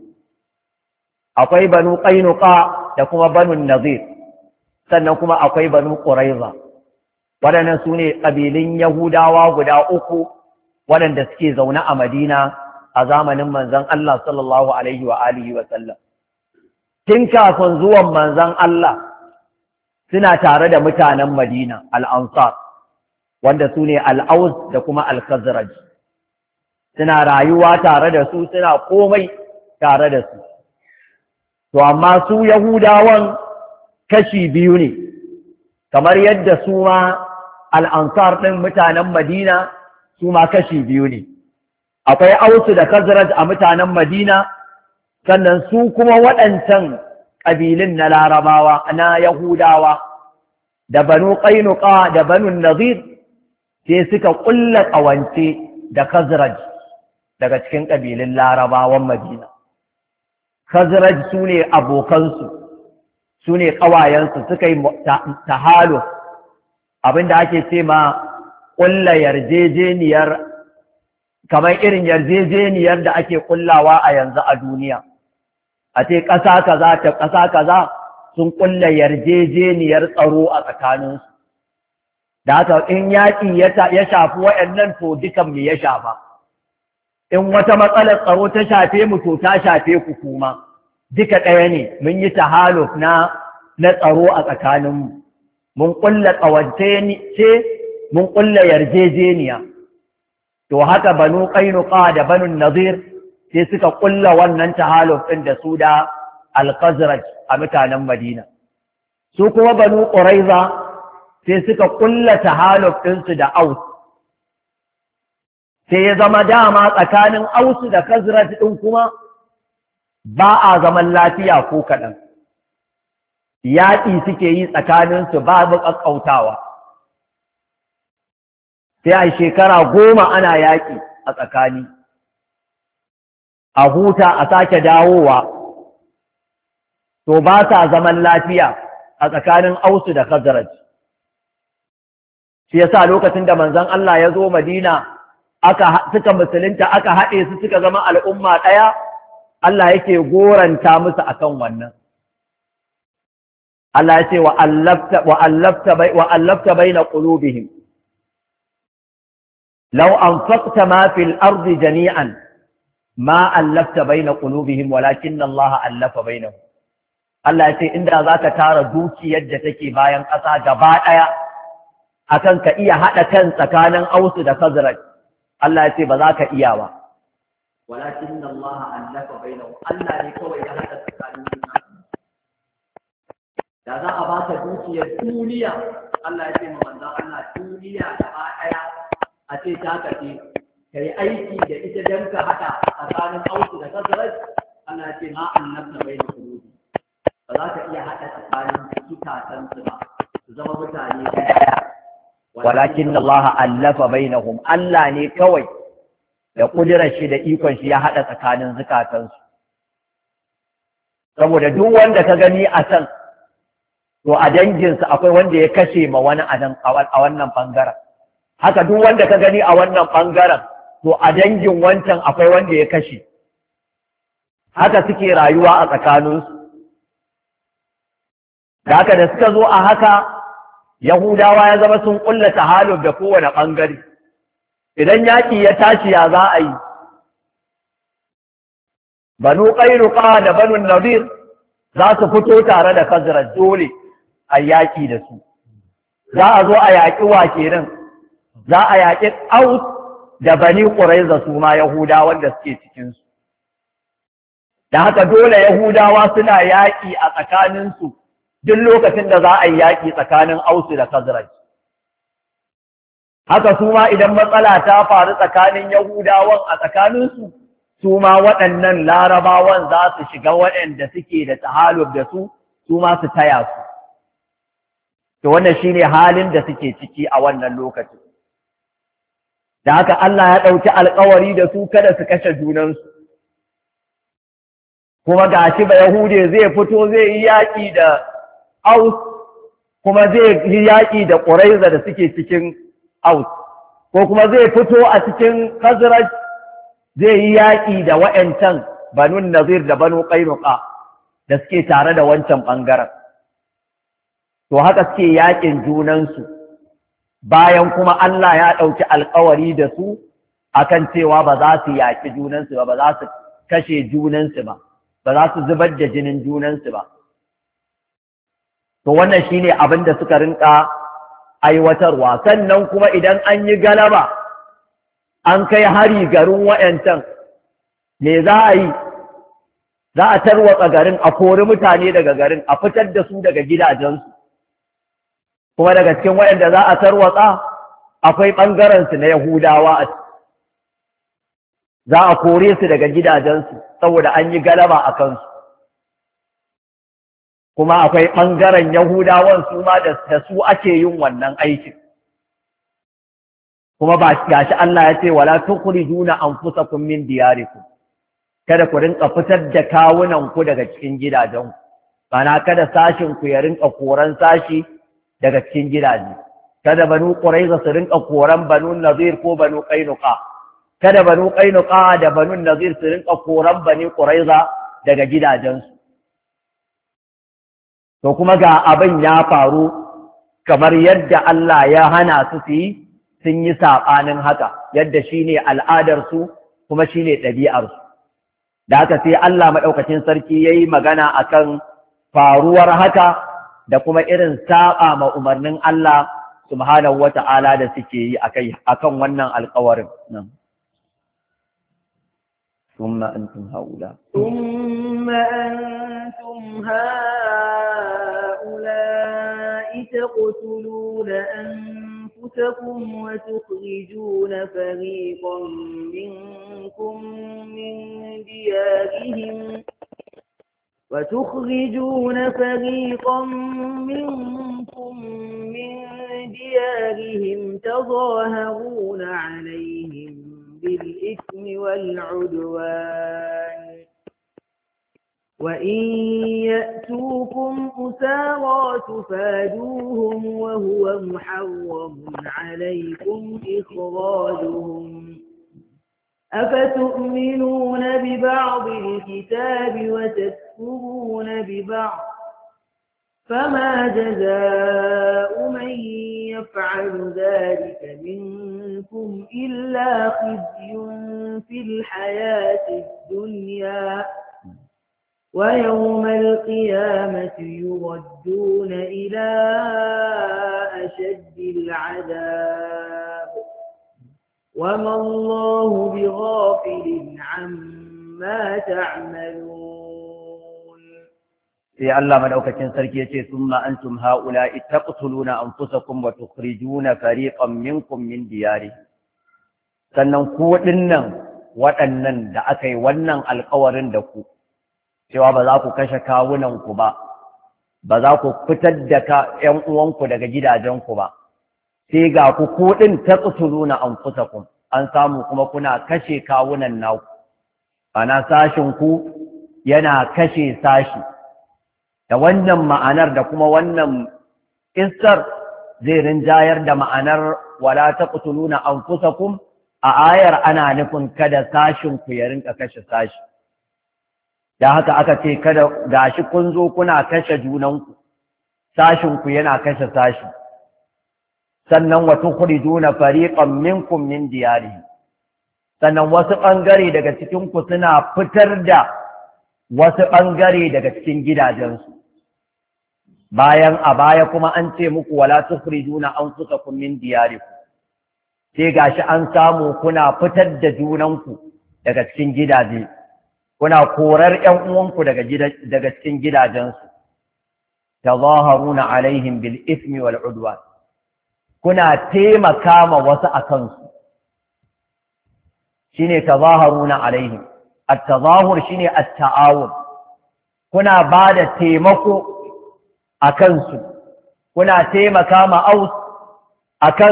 Akwai Banu Qainuqa da kuma Banu Nazir, sannan kuma akwai Banu Quraiza. Waɗannan su ne ƙabilun Yahudawa guda uku waɗanda suke zaune a Madina a zamanin manzon Allah sallallahu alaihi wa alihi wa sallam. Tun kafin zuwan manzon Allah suna tare da mutanen Madina, al-Ansar, wanda su ne al-Aus da kuma al-Khazraj. Suna rayuwa tare da su, suna komai tare da su. To amma su Yahudawan kashi biyu ne, kamar yadda su ma al-Ansar ɗin mutanen Madina su ma kashi biyu ne. Akwai Ausu da Khazraj a mutanen Madina, sannan su kuma waɗancan ƙabilun na Larabawa, na Yahudawa, da Banu Qainuqa da Banu Nazir, sai suka ƙulla ƙawance da Khazraj daga cikin ƙabilun Larabawan Madina. Khazraj su ne abokansu, su ne ƙawayensu, suka yi tahalo, abinda ake ce ma ƙulla yarjejeniyar, kamar irin yarjejeniyar da ake ƙullawa a yanzu a duniya. A ce ƙasa kaza ta ƙasa kaza sun ƙulla yarjejeniyar tsaro a tsakaninsu. Da haka in yaƙi ya shafi waɗannan to dukan mu ya shafa. In wata matsalar tsaro ta shafe mu to ta shafe ku kuma. Duka ɗaya ne, mun yi tahaluf na tsaro a tsakaninmu. Mun ƙulla ƙawance ce, mun ƙulla yarjejeniya. To haka Banu Qainuqa da Banu Nazir sai suka ƙulla wannan tahaluf ɗin da su da Al-Khazraj a mutanen Madina. Su kuma Banu Quraiza sai suka ƙulla tahaluf ɗinsu da Aus. sai ya zama dama tsakanin Ausu da Khazraj ɗin kuma ba a zaman lafiya ko kaɗan. Yaƙi suke yi tsakaninsu babu ƙaƙƙautawa. Sai a shekara 10 ana yaƙi a tsakani. A huta a sake dawowa. To ba sa zaman lafiya a tsakanin Ausu da Khazraj. Shi yasa lokacin da manzon Allah ya zo Madina suka musulunta aka haɗe su suka zama al'umma ɗaya, Allah yake goranta musu akan wannan. Allah ya ce wa allafta baina qulubihim law anfaqta ma fil ardi jami'an ma allafta baina qulubihim walakinna Allah allafa bainahum. Allah ya ce inda zaka tara dukiyar da take bayan ƙasa gaba ɗaya akan ka iya haɗa kan tsakanin Ausu da Khazraj, Allah ya ce ba za ka iya ba. Walakin Allah allafa bainahu, Allah ne kawai ya haɗa tsakanin mutane. Da za a baka dukiyar duniya, Allah ya ce ma manzon Allah duniya gaba ɗaya a ce ta kace kai aiki da ita dan ka haɗa tsakanin Ausu da Khazraj, Allah ya ce ma allafa bainahu. Ba za ka iya haɗa tsakanin zukatan su ba, su zama mutane ɗaya. Walakin Allah allafa bainahum, Allah ne kawai da kudirar shi da ikon shi ya haɗa tsakanin zukatansu. Saboda duk wanda ka gani a can, to a danginsa akwai wanda ya kashe ma wani a wannan ɓangaren. Haka duk wanda ka gani a wannan ɓangaren, to a dangin wancan akwai wanda ya kashe. Haka suke rayuwa a tsakaninsu. Da haka da suka zo a haka, Yahudawa ya zama sun ƙulla tahaluf da kowane ɓangare. Idan yaƙi ya tashi ya za a yi, Banu Qainuqa da Banu Nadir za su fito tare da Khazraj dole a yaƙi da su. Za a zo a yaƙi wa kenan, za a yaƙi Aus da Bani Quraiza su ma Yahudawan da suke cikinsu. Da haka dole Yahudawa suna yaƙi a tsakaninsu duk lokacin da za a yi yaƙi tsakanin Ausu da Khazraj. Haka su ma idan matsala ta faru tsakanin Yahudawan a tsakaninsu, su ma waɗannan Larabawan za su shiga waɗanda suke da tahaluf da su ma su taya su. To wannan shine halin da suke ciki a wannan lokacin. Da haka Allah ya ɗauki alƙawari da su kada su kashe junansu. Kuma ga shi ba Yahude zai fito zai yi yaƙi da Aus, kuma zai yi yaƙi da Quraiza da suke cikin Aus, ko kuma zai fito a cikin Khazraj zai yi yaƙi da wa'yancan Banu Nazir da Banu Qainuqa da suke tare da wancan ɓangaren. To haka suke yaƙin junansu, bayan kuma Allah ya ɗauki alƙawari da su akan cewa ba za su yaƙi junansu ba, ba za su kashe junansu ba, ba za su zubar da jinin junansu ba. To wannan shine abin da suka rinka aiwatarwa. Sannan kuma idan an yi galaba an kai hari garin wayancan, me za a yi? Za a tarwatsa garin, a kori mutane daga garin, a fitar da su daga gidajensu. Kuma daga cikin wayanda za a tarwatsa akwai ɓangarensu na Yahudawa a ciki. Za a kore su daga gidajensu saboda an yi galaba a kansu. Kuma akwai ɓangaren Yahudawan su ma da su ake yin wannan aikin. Kuma ba gashi Allah ya ce wala tukhrijuna anfusakum min diyarikum, kada ku rinka fitar da kawunan ku daga cikin gidajenku, bana kada sashin ku ya rinka koran sashi daga cikin gidaje. Kada Banu Quraiza su rinka koran Banu Nadir ko Banu Qainuqa, kada Banu Qainuqa da Banu Nadir su rinka koran Bani Quraiza daga gidajensu. To kuma ga abin ya faru kamar yadda Allah ya hana su yi, sun yi saɓanin haka, yadda shi ne al'adarsu kuma shi ne ɗabi'arsu. Da haka sai Allah maɗaukacin sarki ya yi magana a kan faruwar haka da kuma irin saɓa ma umarnin Allah subhanahu wa ta'ala da suke yi a kan wannan alƙawarin. ثم أنتم هؤلاء تقتلون أنفسكم وتخرجون فريقا منكم من ديارهم تظاهرون عليهم بالإثم والعدوان وإن يأتوكم أسارى تفادوهم وهو محرم عليكم إخراجهم أفتؤمنون ببعض الكتاب وتكفرون ببعض فما جزاء من يفعل ذلك منكم إلا خزي في الحياة الدنيا ويوم القيامة يردون إلى أشد العذاب وما الله بغافل عما تعملون. sai Allah madaukakin sarki yace summa antum haula'i taqtuluna anfusakum wa tukhrijuna fariqan minkum min diyarihim, sannan ku dinnan waɗannan da aka yi wannan alƙawarin da ku cewa ba za ku kashe kawunan ku ba za ku fitar da ƴan uwanku daga gidajenku ba, sai ga ku din taqtuluna anfusakum, an samu kuma kuna kashe kawunan naku, ana sashin ku yana kashe sashi. Da wannan ma'anar da kuma wannan kissar zai rinjayar da ma'anar wala taqtuluna anfusakum a ayar ana nufin kada sashin ku ya rinka kashe sashi. Da haka aka ce kada gashi kun zo kuna kashe junanku, sashin ku yana kashe sashi. Sannan wa tukhrijuna fariqan minkum min diyarihim, sannan wasu bangare daga cikin ku suna fitar da wasu bangare daga cikin gidajensu. Bayan a baya kuma an ce muku wala tukhrijuna anfusakum min diyarikum, sai gashi an samu kuna fitar da junanku daga cikin gidaje, kuna korar ƴan uwanku daga cikin gidajensu. Tazaharuna alaihim bil ismi wal udwan, kuna taimaka ma wasu akan su, shine tazaharuna alaihim. At-tazahur shine at-ta'awun, kuna bada taimako a kansu, kuna taimaka ma aus a kan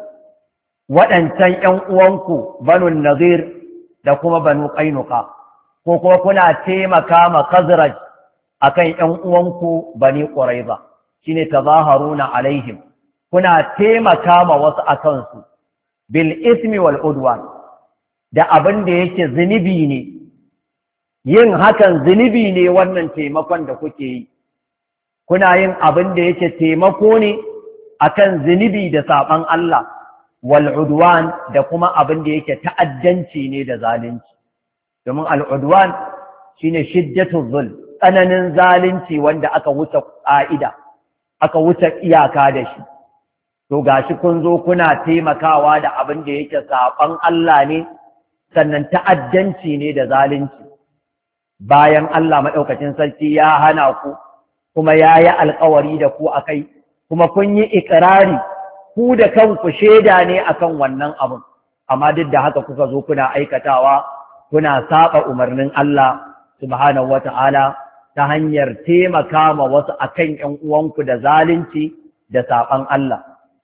waɗancan ‘yan uwanku banu Nazir da kuma banu Ƙainuka, ko kuma kuna taimaka ma Khazraj a kan ‘yan uwanku bani Ƙuraiza, shi ne tazaharuna alaihim, kuna taimaka ma wasu a kansu, bil ismi wal udwan, da abin da yake zunubi ne, yin hakan zunubi ne wannan taimakon da kuke yi. Kuna yin abin da yake taimako ne akan zunubi da saɓan Allah, wal udwan da kuma abin da yake ta'addanci ne da zalunci. Domin al'udwan shine shiddatul zulm, tsananin zalunci wanda aka wuce ƙa'ida, aka wuce iyaka da shi. To gashi kun zo kuna taimakawa da abin da yake saɓan Allah ne, sannan ta'addanci ne da zalunci. Bayan Allah maɗaukacin sarki ya hana ku, kuma ya yi alkawari da ku a kai, kuma kun yi ikirari, ku da kanku shaida ne akan wannan abin, amma duk da haka kuka zo kuna aikatawa, kuna saba umarnin Allah subhanahu wata'ala ta hanyar taimaka ma wasu akan ‘yan uwanku da zalunci da saɓan Allah.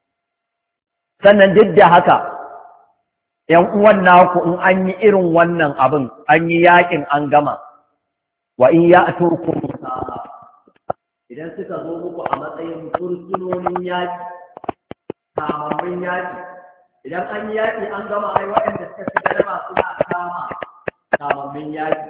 Sannan duk da haka, ‘yan uwan naku in an yi irin wannan abin, an yi yaƙin an gama, wa in ya turkum idan suka zo muku a matsayin fursunonin yaƙi, kamammin yaƙi, idan an yi yaƙi an gama ai waɗanda suka fi galaba suna kama kamammin yaƙi.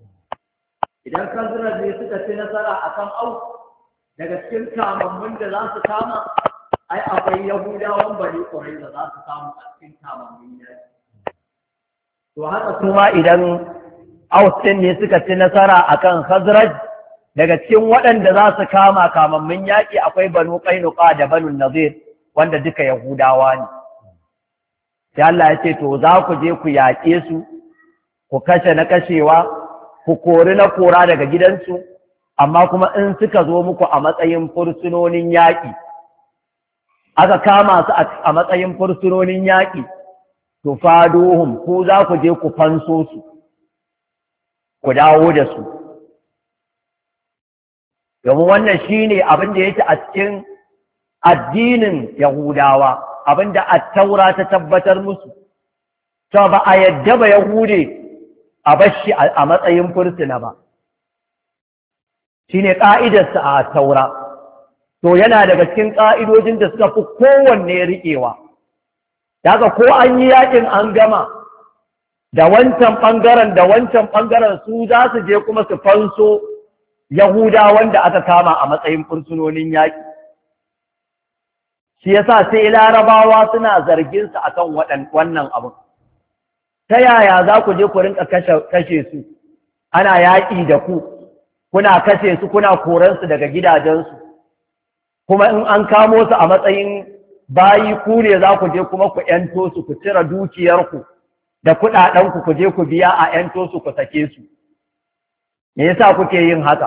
Idan Khazraj ne suka ci nasara a kan Aus, daga cikin kamammin da za su kama, ai akwai Yahudawan Bani Qurayza za su samu a cikin kamammin yaƙi. To haka kuma idan Aus ɗin ne suka ci nasara a kan Khazraj, daga cikin waɗanda za su kama kamammin yaƙi akwai banu Qainuqa da banu Nazir, wanda duka Yahudawa ne. Sai Allah ya ce, to za ku je ku yaƙe su, ku kashe na kashewa, ku kori na kora daga gidansu, amma kuma in suka zo muku a matsayin fursunonin yaƙi, aka kama su a matsayin fursunonin yaƙi, to faduhum ko za ku je ku fanso su, ku dawo da su. Domin wannan shi ne abin da yake a cikin addinin Yahudawa, abin da Attaura ta tabbatar musu, cewa ba a yadda ba Yahude a bashi a matsayin fursuna ba. Shi ne ƙa'idarsa a Attaura. To yana daga cikin ƙa'idojin da suka fi kowanne riƙewa. Daga ko an yi yaƙin an gama, da wancan ɓangaren su za su je kuma su fanso Yahuda wanda aka kama a matsayin fursunonin yaƙi. Shi yasa sai Larabawa suna zarginsa a kan wannan abin. Ta yaya za ku je ku rinka kashe su, ana yaƙi da ku, kuna kashe su, kuna koransu daga gidajensu, kuma in an kamo su a matsayin bayi ku ne za ku je kuma ku ‘yanto su, ku cire dukiyarku da kuɗaɗenku ku je ku biya a ‘yanto su ku sake su. Me yasa kuke yin haka?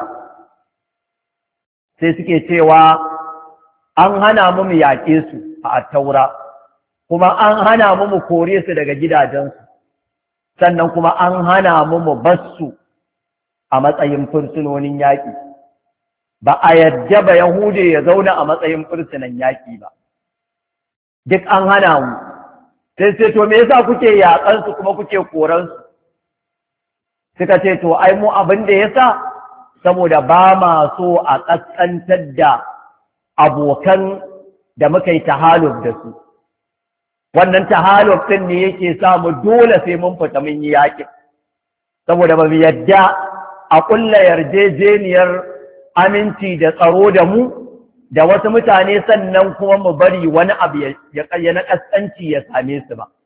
Sai suke cewa an hana mu yaƙe su a Attaura, kuma an hana mu kore su daga gidajensu, sannan kuma an hana mu bar su a matsayin fursunonin yaƙi. Ba a yadda ba Yahude ya zauna a matsayin fursunan yaƙi ba. Duk an hana mu. Sai to me yasa kuke yaƙansu kuma kuke koransu? Suka ce to ai mu abin da yasa saboda ba ma so a ƙasƙantar da abokan da muka yi tahaluf da su. Wannan tahaluf ɗin ne yake sa mu dole sai mun fita mun yi yaƙin. Saboda ba mu yadda a ƙulla yarjejeniyar aminci da tsaro da mu da wasu mutane sannan kuma mu bari wani abu ya na ƙasƙanci ya same su ba.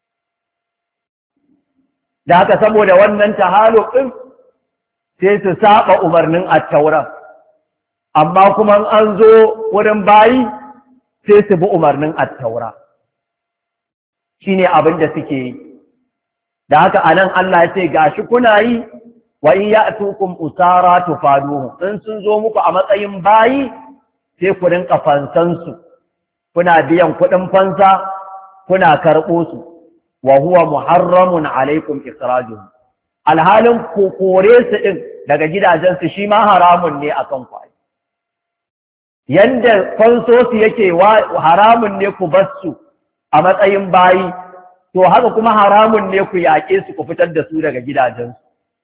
Da haka saboda wannan tahaluf ɗin sai su saba umarnin Attaura, amma kuma an zo wurin bayi sai su bi umarnin Attaura. Shi ne abin da suke yi. Da haka anan Allah ya ce gashi kuna yi wa in ya'tukum usara tufaduhu, in sun zo muku a matsayin bayi sai ku rinka fansansu, kuna biyan kuɗin fansa, kuna karɓo su, wa huwa muharramun alaikum ikhrajuhum. Alhalin ku kore su ɗin daga gidajensu shi ma haramun ne a kan kwaye. Yanda fansosu yake haramun ne ku bar su a matsayin bayi, to haka kuma haramun ne ku yaƙe su ku fitar da su daga gidajensu.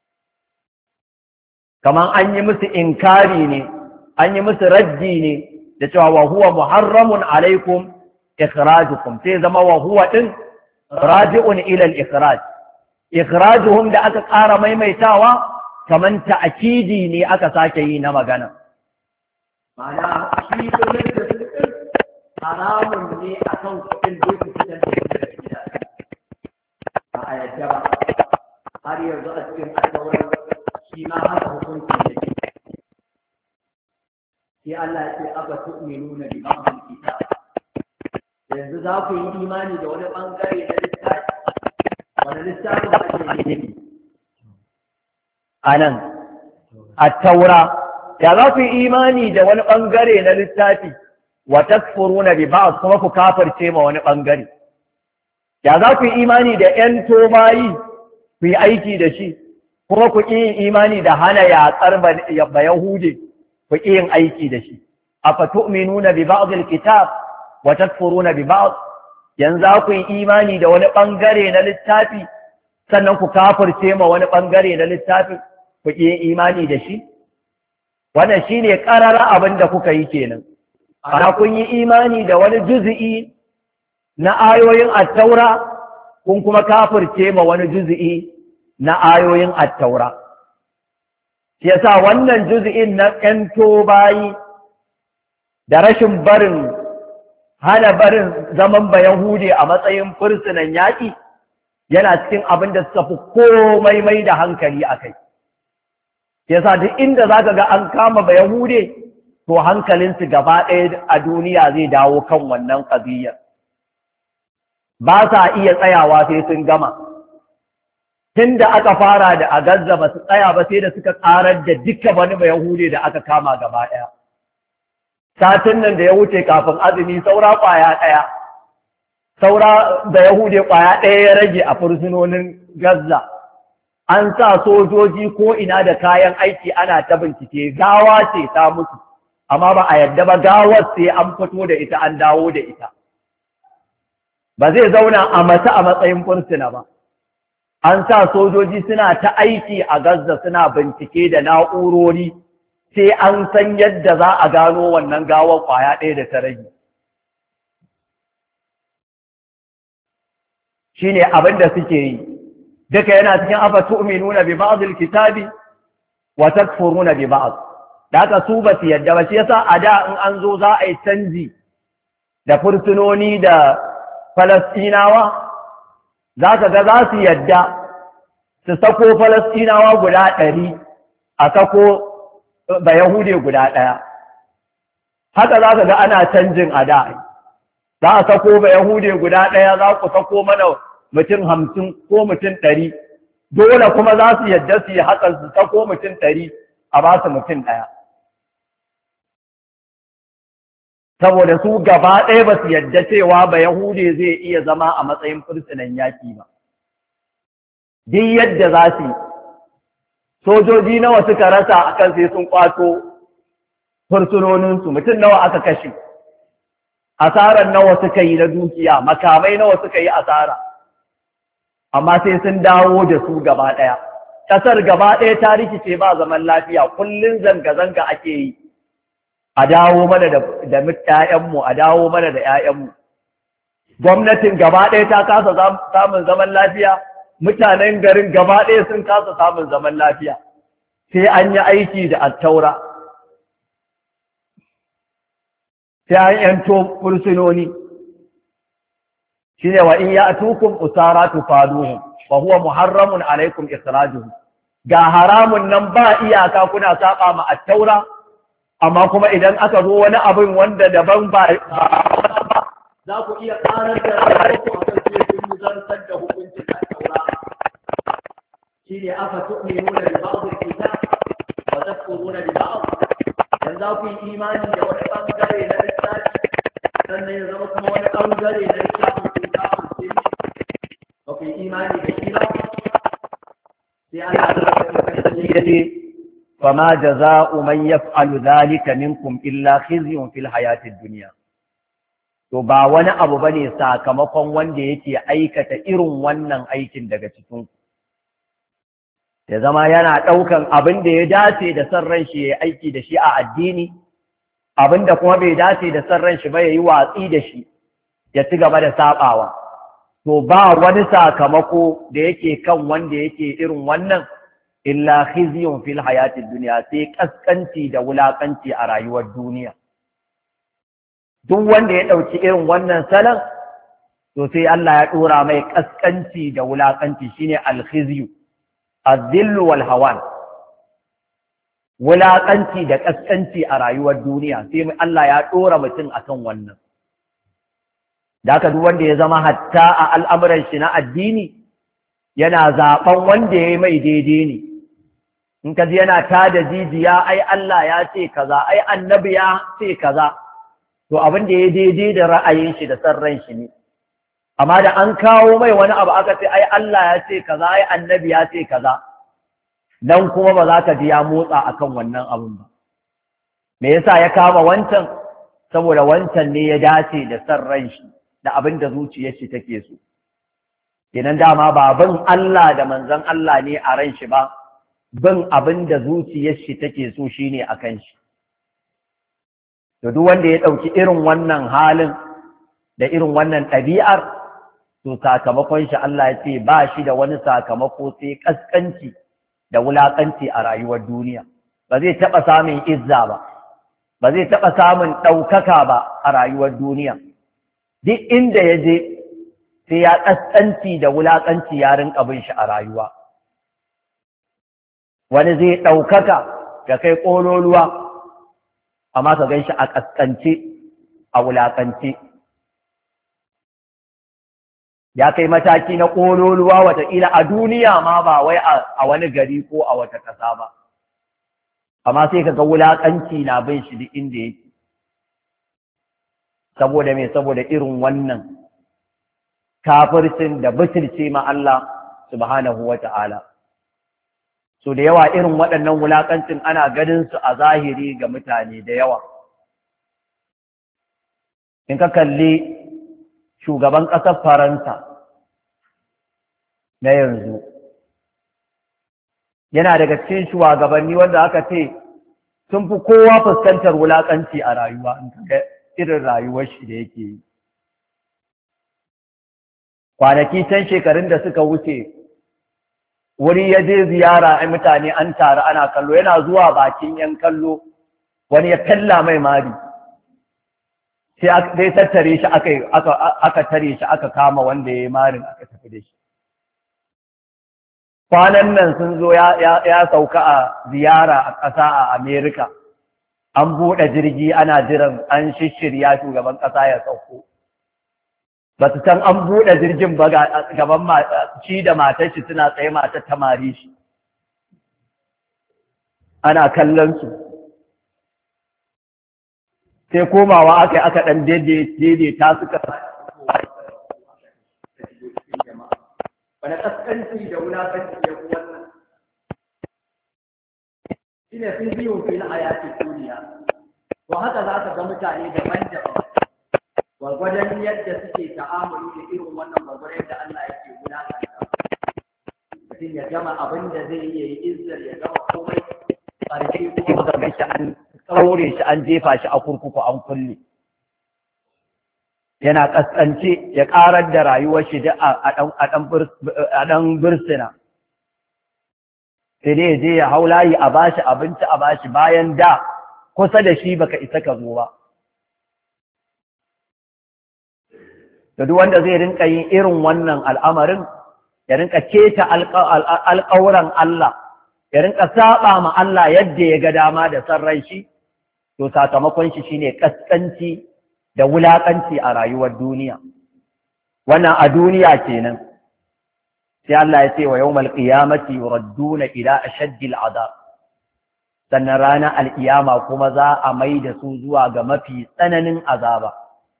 Kamar an yi musu inkari ne, an yi musu raddi ne da cewa wa huwa muharramun alaikum ikhrajukum, sai zama wa huwa din raji'un ila al-ikhraj. Ikhrajuhum da aka ƙara maimaitawa kaman ta'kidi ne aka sake yi na magana. Ma'ana shi kullum da su haramun ne akan kuɗin duk fitar da su daga gida. Ba a yadda ba. Har yanzu a cikin alƙawarin shi ma haka hukunci ne. Sai Allah ya ce aba tu'minuna bi ba'dil kitab. Yanzu za ku yi imani da wani bangare na littafi. Wani littafin da ake nufi? Anan at-Taura. Ya za ku yi imani da wani bangare na littafi wa takfuruna bi ba'd kuma ku kafirce ma wani bangare. Ya za ku yi imani da ƴan tobayi ku yi aiki da shi kuma ku ƙi imani da hana yaƙar ba Yahude ku ƙi yin aiki da shi. Afa tu'minuna bi ba'dil kitab wa takfuruna bi ba'd, yanzu za ku yi imani da wani ɓangare na littafi sannan ku kafirce ma wani ɓangare na littafi ku ƙi yin imani da shi. Wannan shine ƙarara abin da kuka yi kenan. Ana kun yi imani da wani juz'i na ayoyin at-Taura kun kuma kafirce ma wani juz'i na ayoyin at-Taura. Shi yasa wannan juz'in na ƴanto bayi da rashin hana barin zaman ba Yahudi a matsayin fursunan yaƙi yana cikin abin da suka fi komai mai da hankali a kai. Shi yasa duk inda za ka ga an kama ba Yahude, to hankalinsu gaba ɗaya a duniya zai dawo kan wannan ƙabiyyar. Ba sa iya tsayawa sai sun gama. Tun da aka fara da a Gaza ba su tsaya ba sai da suka ƙarar da duka wani ba Yahude da aka kama gaba ɗaya. satin nan da ya wuce kafin azumi saura da Yahude kwaya ɗaya ya rage a fursunonin Gaza. An sa sojoji ko ina da kayan aiki ana ta bincike, gawa ce ta mutu, amma ba a yadda ba gawar sai an fito da ita an dawo da ita. Ba zai zauna a mata a matsayin fursuna ba. An sa sojoji suna ta aiki a Gaza suna bincike da na'urori sai an san yadda za a gano wannan gawar kwaya ɗaya da ta rage. Shi ne abin da suke yi, duka yana cikin afa tu'minuna bi ba'dil kitabi wa takfuruna bi ba'd. Da haka su ba su yadda ba, shi yasa a da in an zo za a yi canji da fursunoni da Falastinawa, za ka ga za su yadda su sako Falastinawa guda 100 a sako ba Yahude guda 1. Haka za ka ga ana canjin a da. Za a sako ba Yahude guda 1, za ku sako mana mutum 50 ko mutum 100. Dole kuma za su yadda su yi hakan su sako mutum 100 a ba su mutum 1. Saboda su gaba ɗaya ba su yadda cewa ba Yahude zai iya zama a matsayin fursunan yaƙi ba. Duk yadda za su yi, sojoji nawa suka rasa a kan sai sun ƙwato fursunoninsu, mutum nawa aka kashe, asarar nawa suka yi na dukiya, makamai nawa suka yi asara, amma sai sun dawo da su gaba ɗaya. Ƙasar gaba ɗaya ta rikice ba zaman lafiya, kullum zanga-zanga ake yi. A dawo mana da ‘ya'yanmu, a dawo mana da ‘ya'yanmu. Gwamnatin gaba ɗaya ta kasa samun zaman lafiya, mutanen garin gaba ɗaya sun kasa samun zaman lafiya, sai an yi aiki da attaura, sai an ‘yanto fursunoni. Shi ne wa in ya tukun usara tufaduhun, wa huwa muharramun alaikum israjuhun. Ga haramun nan ba iyaka kuna saba ma attaura, amma kuma idan aka zo wani abin wanda daban ba za ku iya ƙarar da rayuwarku a kan sai kun zartar da hukuncin al-taura. Shi ne aka tu'minuna bi ba'd al-kitab wa takfuruna bi ba'd. Dan za ku yi imani da wani bangare na littafi sannan ya zama kuma wani bangare na littafin kun kafin ba ku yi imani da shi ba. Sai Allah ya ce فما جزاء من يفعل ذلك منكم إلا خزي في الحياة الدنيا. To ba wani abu bane sakamakon wanda yake aikata irin wannan aikin daga cikin ya zama yana ɗaukan abin da ya dace da san ran shi ya aiki da shi a addini, abin da kuma bai dace da san ran shi ba ya yi watsi da shi ya ci gaba da saɓawa. To ba wani sakamako da yake kan wanda yake irin wannan illa khizyun fil hayatid dunya, sai kaskanci da wulakanci a rayuwar duniya. Duk wanda ya dauki irin wannan salon to sai Allah ya dora mai kaskanci da wulakanci, shine al-khizyu az-zillu wal hawan. Wulakanci da kaskanci a rayuwar duniya sai Allah ya dora mutum akan wannan. Da haka duk wanda ya zama hatta a al'amuran shi na addini yana zaben wanda ya yi mai daidai ne. In ka ji yana tada jijiya, ai Allah ya ce kaza, ai annabi ya ce kaza, to abin da ya daidai da ra'ayin shi da san ran shi ne. Amma da an kawo mai wani abu aka ce ai Allah ya ce kaza, ai annabi ya ce kaza, nan kuma ba za ka ji ya motsa akan wannan abin ba. Me yasa ya kama wancan? Saboda wancan ne ya dace da san ran shi da abin da zuciyar shi take so. Kenan dama ba bin Allah da manzon Allah ne a ran shi ba, bin abin da zuciyar shi take so shine akan shi. To duk wanda ya ɗauki irin wannan halin da irin wannan ɗabi'ar, to sakamakon shi Allah ya ce ba shi da wani sakamako sai kaskanci da wulakanci a rayuwar duniya. Ba zai taɓa samun izza ba, ba zai taɓa samun ɗaukaka ba a rayuwar duniya. Duk inda ya je sai ya kaskanci da wulakanci ya rinka bin shi a rayuwa. Wani zai ɗaukaka ga kai ƙololuwa, amma ka gan shi a ƙasƙance, a wulaƙance. Ya kai mataki na ƙololuwa wataƙila a duniya ma ba wai a wani gari ko a wata ƙasa ba. Amma sai ka ga wulaƙanci na bin shi duk inda yake. saboda me saboda irin wannan kafircin da butulce ma Allah subhanahu wata'ala. So da yawa irin waɗannan wulaƙancin ana ganin su a zahiri ga mutane da yawa. In ka kalli shugaban ƙasar Faransa na yanzu, yana daga cikin shugabanni wanda aka ce sun fi kowa fuskantar wulaƙanci a rayuwa, in ka ga irin rayuwar shi da yake yi. Kwanaki can shekarun da suka wuce, wuri ya je ziyara a mutane an taru ana kallo, yana zuwa bakin ‘yan kallo, wani ya talla mai mari. Sai tattare shi aka tare shi aka kama wanda ya yi marin aka tafi da shi. Kwanan nan sun zo ya sauka a ziyara a ƙasa a Amerika, an buɗe jirgi ana jiran an shishirya shugaban ƙasa ya sauko. Ba su san an buɗe jirgin ba gaban shi da matar shi suna tsaye, matar ta mari shi. Ana kallon su. Sai komawa aka ɗan daidaita suka wani ƙasƙanci da wulaƙanci ya fi wannan. Shi ne sun biyu fil hayati duniya. To haka za ka ga mutane daban-daban. Gwargwadon yadda suke ta'amuli da irin wannan gwargwadon da Allah yake wulaƙanta. Mutum ya gama abin da zai iya yi izzar ya gama komai. Ƙarshe kuma ga shi an ɗaure shi an jefa shi a kurkuku an kulle. Yana ƙasƙance ya ƙarar da rayuwar shi a ɗan birsina. Sai dai je ya hau layi a bashi abinci a bashi bayan da kusa da shi baka isa ka zo ba. Da duk wanda zai rinka yin irin wannan al'amarin, ya rinka keta alƙawuran Allah, ya rinka saba ma Allah yadda ya ga dama da san ran shi, to sakamakon shi shine ƙasƙanci da wulaƙanci a rayuwar duniya. Wannan a duniya kenan. Sai Allah ya ce wa yawmal qiyamati yuradduna ila ashaddil azab. Sannan ranar al'iyama kuma za a mai da su zuwa ga mafi tsananin azaba.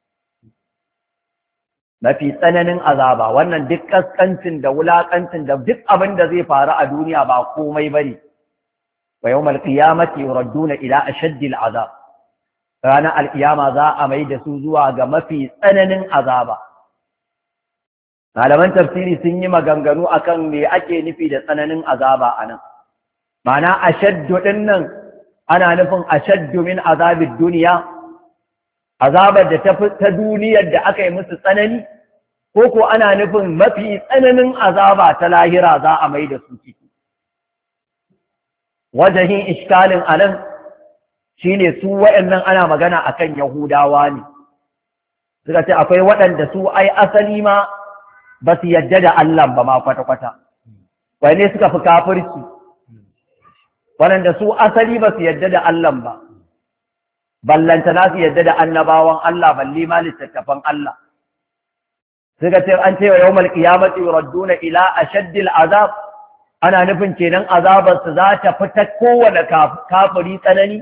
Mafi tsananin azaba, wannan duk ƙasƙancin da wulaƙancin da duk abin da zai faru a duniya ba komai bane. Wa yawmal qiyamati yuradduna ila ashaddil azab. Ranar al'iyama za a mai da su zuwa ga mafi tsananin azaba. Malaman tafsiri sun yi maganganu akan me ake nufi da tsananin azaba a nan. Ma'ana ashaddu ɗin nan ana nufin ashaddu min azabin duniya, azabar da ta duniyar da aka yi musu tsanani, ko ana nufin mafi tsananin azaba ta lahira za a mai da su ciki. Wajahin iskalin a nan shi ne su waɗannan ana magana a kan Yahudawa ne, suka ce akwai waɗanda su ai asali ma ba su yadda da Allah ba ma kwata-kwata, wai ne suka fi kafirci, waɗanda su asali ba su yadda da Allah ba, ballanta na su yadda da annabawan Allah balle ma littattafan Allah. Suka ce an ce wa yawmal qiyamati yuradduna ila ashaddil azab, ana nufin kenan azabarsu za ta fita kowane kafiri tsanani.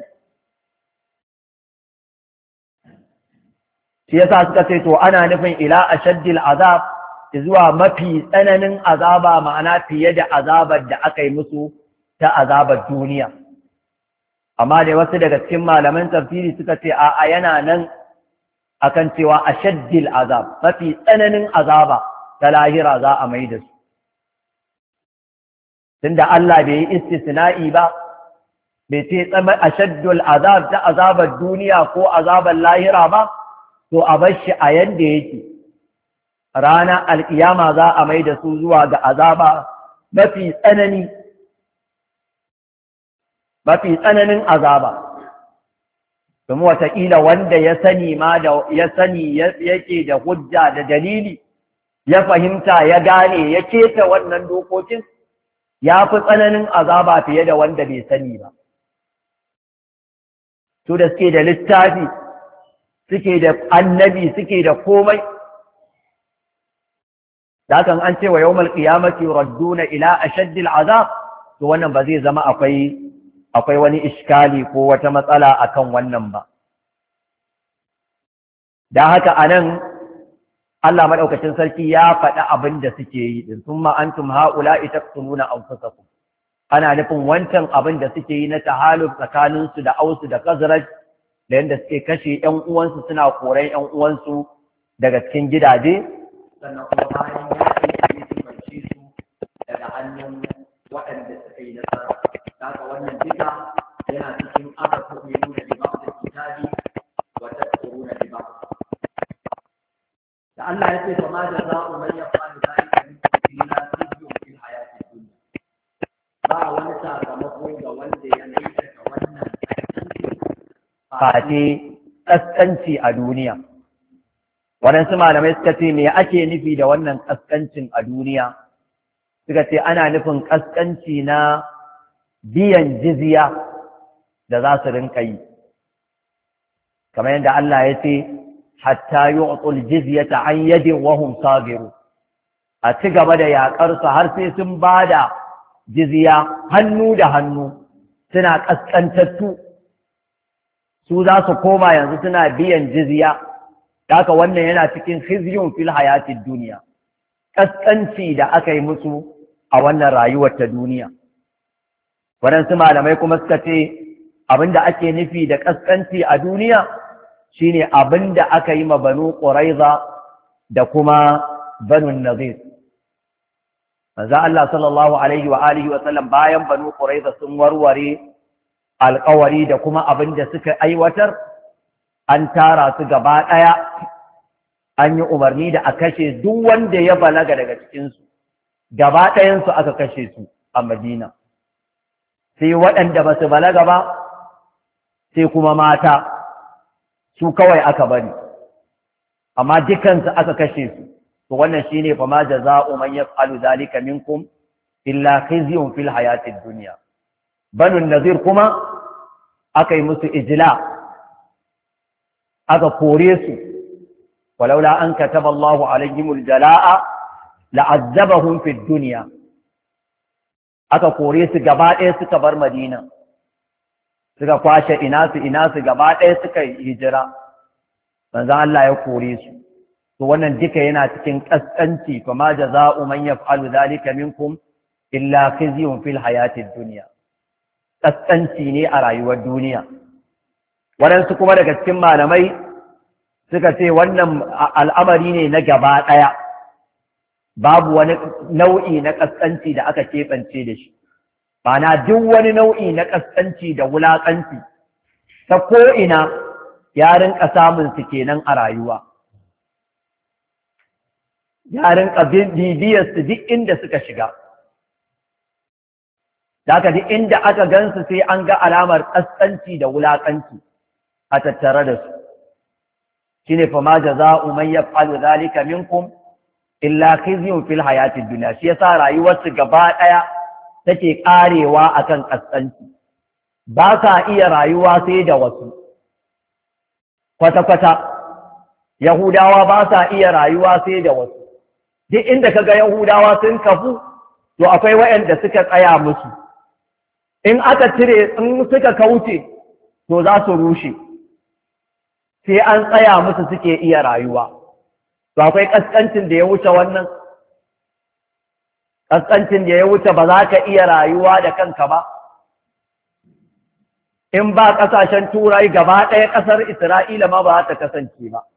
Shi yasa suka ce to ana nufin ila ashaddil azab zuwa mafi tsananin azaba, ma'ana fiye da azabar da aka yi musu ta azabar duniya. Amma da wasu daga cikin malaman tafsiri suka ce a'a yana nan akan cewa ashaddil azab, mafi tsananin azaba ta lahira za a mai da su. Tunda Allah bai yi istisna'i ba, bai ce ashaddul azab ta azabar duniya ko azabar lahira ba, to a bar shi a yanda yake. Ranar alƙiyama za a mai da su zuwa ga azaba mafi tsananin azaba. Domin wataƙila wanda ya sani ma da ya sani yake da hujja da dalili, ya fahimta ya gane ya keta wannan dokokin, ya fi tsananin azaba fiye da wanda bai sani ba. Su da suke da littafi, suke da annabi, suke da komai. Da hakan an ce wa yawmal qiyamati yuradduna ila ashaddil azab, to wannan ba zai zama akwai wani iskali ko wata matsala akan wannan ba. da haka anan Allah madaukakin sarki ya faɗi abin da suke yi din summa antum haula'i taqtuluna anfusakum ana nufin wancan abin da suke yi na tahaluf tsakanin su da Ausu da Khazraj da yanda suke kashe ƴan uwansu suna koran ƴan uwansu daga cikin gidaje sannan kuma bayan ya ce su barci su daga hannun waɗanda suka yi nasara haka wannan duka yana cikin aka tu'minuna bi ba'd kitabi wa takfuruna bi ba'd da Allah ya ce fa ma jaza'u man yaf'alu dhalika minkum illa khizyun fil hayati dunya ba wani sakamako ga wanda ya aikata wannan fati kaskanci a duniya. Waɗansu malamai suka ce me ake nufi da wannan kaskancin a duniya, suka ce ana nufin kaskanci na biyan jizya da za su rinka yi kamar yadda Allah ya ce hatta yu'tul jizyata an yadin wa hum sagiru, a ci gaba da yaƙar su har sai sun bada jizya hannu da hannu suna kaskantattu, su za su koma yanzu suna biyan jizya. Haka wannan yana cikin khizyun fil hayatid duniya, kaskanci da aka yi musu a wannan rayuwar ta duniya. Waɗansu malamai kuma suka ce abinda ake nufi da kaskanci a duniya shine abinda aka yi ma Banu Quraiza da kuma Banu Nadir. Manzo Allah sallallahu alaihi wa alihi wa sallam bayan Banu Quraiza sun warware alƙawari da kuma abinda suka aiwatar, an tara su gaba ɗaya, an yi umarni da a kashe duk wanda ya balaga daga cikinsu, gaba ɗayansu aka kashe su a Madina. Sai waɗanda ba su balaga ba, sai kuma mata, su kawai aka bari, amma dukansu aka kashe su. To wannan shi ne fa ma jaza'u man yaf'alu zalika minkum illa khizyun fil hayatid dunya. Banu Nazir kuma aka yi musu ijla, aka kore su, walaula an kataba Allahu alaihimul jala'a la'azzabahum fid dunya, aka kore su gaba ɗaya suka bar Madina, suka kwashe ina su gaba ɗaya suka hijira, manzon Allah ya kore su. To wannan duka yana cikin kaskanci, fa ma jaza'u man yaf'alu dhalika minkum illa khizyun fil hayatid dunya. Kaskanci ne a rayuwar duniya. Waɗansu kuma daga cikin malamai suka ce wannan al'amari ne na gaba ɗaya, babu wani nau'i na ƙasƙanci da aka keɓance da shi, ma'ana duk wani nau'i na ƙasƙanci da wulaƙanci ta ko'ina ya rinƙa samun su kenan a rayuwa, ya rinƙa bibiyar su duk inda suka shiga. Da aka duk inda aka gansu sai an ga alamar ƙasƙanci da wulaƙanci a tattare da su. Shine fa ma jaza'u man yaf'alu dhalika minkum illa khizyun fil hayatid dunya. Shi yasa rayuwar su gaba daya take karewa akan kaskanci, ba sa iya rayuwa sai da wasu kwata kwata. Yahudawa ba sa iya rayuwa sai da wasu, duk inda kaga Yahudawa sun kafu to akwai waɗanda suka tsaya musu, in aka cire in suka kauce to za su rushe, sai an tsaya musu suke iya rayuwa. To akwai ƙasƙancin da ya wuce wannan? Ƙasƙancin da ya wuce ba za ka iya rayuwa da kanka ba? In ba ƙasashen Turai gaba ɗaya ƙasar Isra'ila ma ba za ta kasance ba.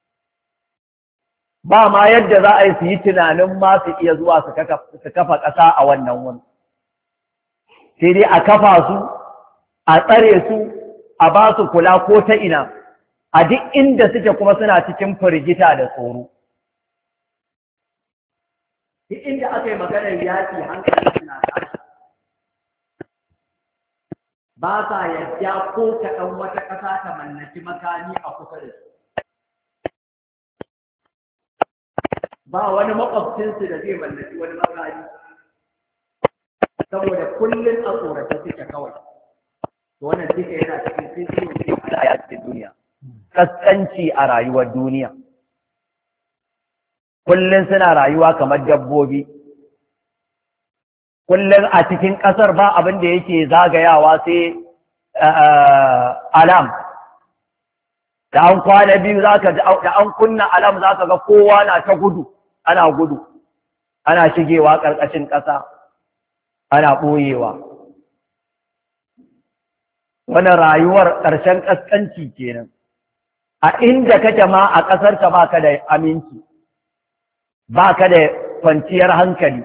Ba ma yadda za a yi su yi tunanin ma su iya zuwa su kafa ƙasa a wannan wani. Sai dai a kafa su, a tsare su, a ba su kula ko ta ina. A duk inda suke kuma suna cikin firgita da tsoro. Duk inda aka yi maganar yaƙi hankali suna tashi. Ba sa yadda ko kaɗan wata ƙasa ta mallaki makami a kusa da su. Ba wani maƙwabcinsu da zai mallaki wani makami. Saboda kullum a tsorata suke kawai. To wannan duka yana cikin sirri a cikin duniya. Kaskanci a rayuwar duniya, kullum suna rayuwa kamar dabbobi, kullum a cikin ƙasar ba abin da yake zagayawa sai alam, da an kwana biyu zaka da an kunna alam zaka ga kowa na ta gudu ana shigewa ƙarƙashin ƙasa ana ɓoyewa. Wannan rayuwar ƙarshen ƙasƙanci kenan. A inda kake ma a ƙasarka ba ka da aminci, ba ka da kwanciyar hankali.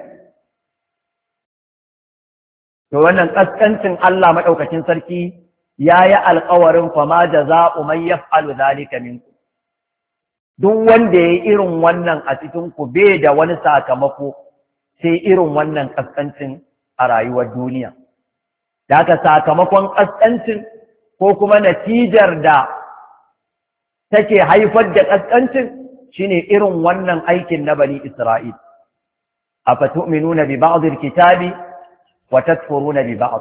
To wannan ƙasƙancin Allah maɗaukacin sarki ya yi alƙawarin fama da za'u man yaf'alu zalika minkum. Duk wanda ya yi irin wannan a cikinku bai da wani sakamako sai irin wannan ƙasƙancin a rayuwar duniya. Da haka sakamakon ƙasƙancin ko kuma natijar da take haifar da ƙasƙancin shine irin wannan aikin na bani Isra'il. Afatu'minuna bi ba'dil kitabi wa takfuruna bi ba'd.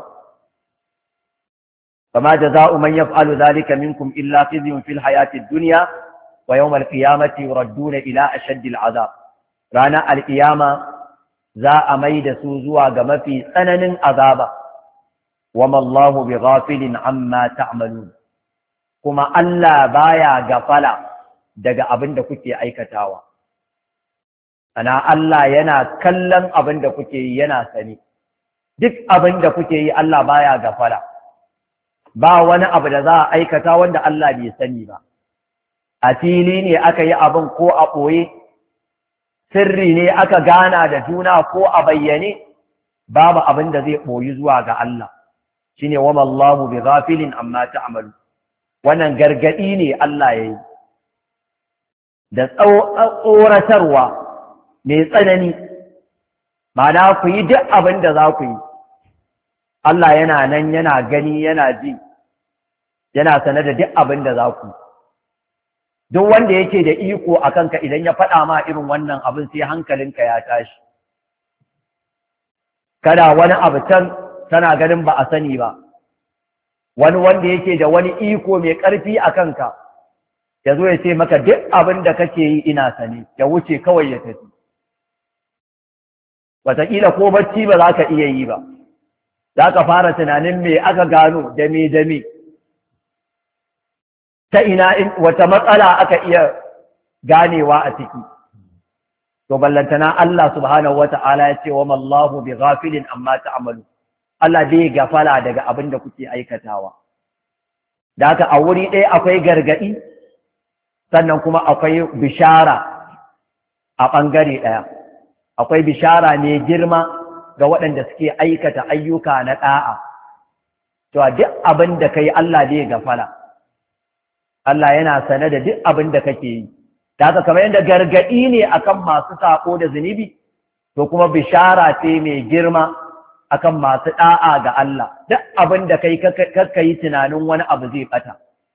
Fama jazaa'u man yaf'alu dhalika minkum illa khizyun fil hayatid dunya wa yawmal qiyamati yuradduna ila ashaddil 'adab. Rana al-qiyama za a maida su zuwa ga mafi tsananin azaba. Wama Allahu bighafilin amma ta'malun. Kuma Allah baya gafala daga abin da kuke aikatawa. Ana Allah yana kallon abin da kuke yi yana sani. Duk abin da kuke yi Allah baya gafala. Ba wani abu da za a aikata wanda Allah bai sani ba. A fili ne aka yi abin ko a ɓoye, sirri ne aka gana da juna ko a bayyane, babu abin da zai ɓoyi zuwa ga Allah. Shine wama Allahu bighafilin amma ta'malu. Wannan gargadi ne Allah yayi da tsoratarwa mai tsanani, ma'ana ku yi duk abin da za ku yi. Allah yana nan yana gani yana ji yana sane da duk abin da za ku. Duk wanda yake da iko a kanka idan ya faɗa ma irin wannan abin sai hankalinka ya tashi. Kada wani abu can tana ganin ba a sani ba, wani wanda yake da wani iko mai ƙarfi a kanka ya zo ya ce maka duk abin da kake yi ina sani, ya wuce kawai ya tafi. Wataƙila ko bacci ba za ka iya yi ba, za ka fara tunanin me aka gano da me ta ina wata matsala aka iya ganewa a ciki. To ballantana Allah subhanahu wata'ala ya ce wa mallahu bi ghafilin amma ta'malu. Allah bai gafala daga abin da kuke aikatawa. Da haka a wuri ɗaya akwai gargaɗi, sannan kuma akwai bishara a ɓangare ɗaya. Akwai bishara mai girma ga waɗanda suke aikata ayyuka na ɗa'a. To duk abin da kai Allah bai gafala. Allah yana sane da duk abin da kake yi. Da haka kamar yadda gargaɗi ne akan masu saƙo da zunubi, to kuma bishara ce mai girma akan masu ɗa'a ga Allah. Duk abin da kai kakka yi tunanin wani abu zai ɓata.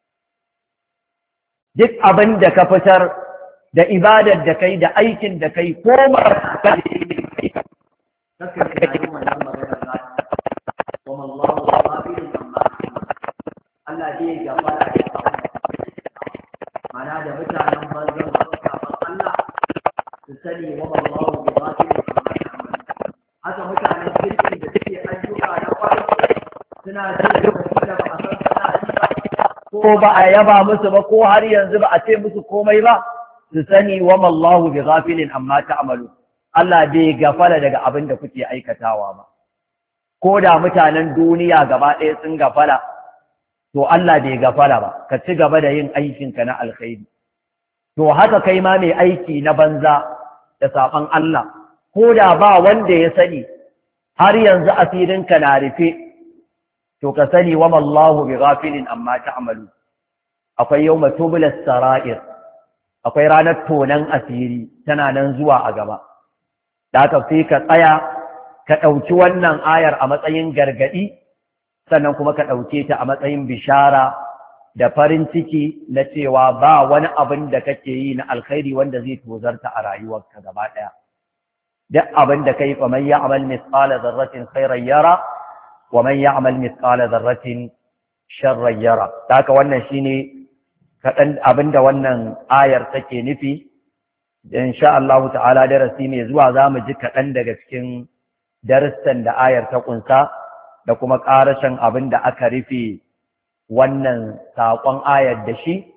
Duk abin da ka fitar da ibadar da kai da aikin da kai ko mara ka yi kakka tunanin wannan maganar za ta kuma Allah wa babirin amma Allah zai gabara da mana da mutanen banzan masu kafin Allah su sani wa Allah bi babirin amma haka mutanen kirki da suke ayyuka na kwarai suna jin da ba a san suna ba ko ba a yaba musu ba ko har yanzu ba a ce musu komai ba, su sani wa mallahu bi ghafilin amma ta'malu. Allah bai gafala daga abin da kuke aikatawa ba. Ko da mutanen duniya gaba ɗaya sun gafala, to Allah bai gafala ba, ka ci gaba da yin aikinka na alkhairi. To haka kai ma mai aiki na banza da saɓan Allah, ko da ba wanda ya sani har yanzu asirinka na rufe, to ka sani wa mallahu bi ghafilin amma ta'malu. Akwai yawma tubla sara'ir, akwai ranar tonan asiri tana nan zuwa a gaba. Da haka sai ka tsaya ka ɗauki wannan ayar a matsayin gargaɗi, sannan kuma ka ɗauke ta a matsayin bishara da farin ciki na cewa ba wani abin da kake yi na alkhairi wanda zai tozarta a rayuwarka gaba ɗaya. Duk abin da kai faman ya'mal mithqala dharratin khairan yara wa man ya'mal mithqala dharratin sharran yara. Da haka wannan shine kaɗan abin da wannan ayar take nufi. Insha Allah ta'ala darasi mai zuwa za mu ji kaɗan daga cikin darussan da ayar ta ƙunsa da kuma ƙarashin abin da aka rufe wannan saƙon ayar da shi,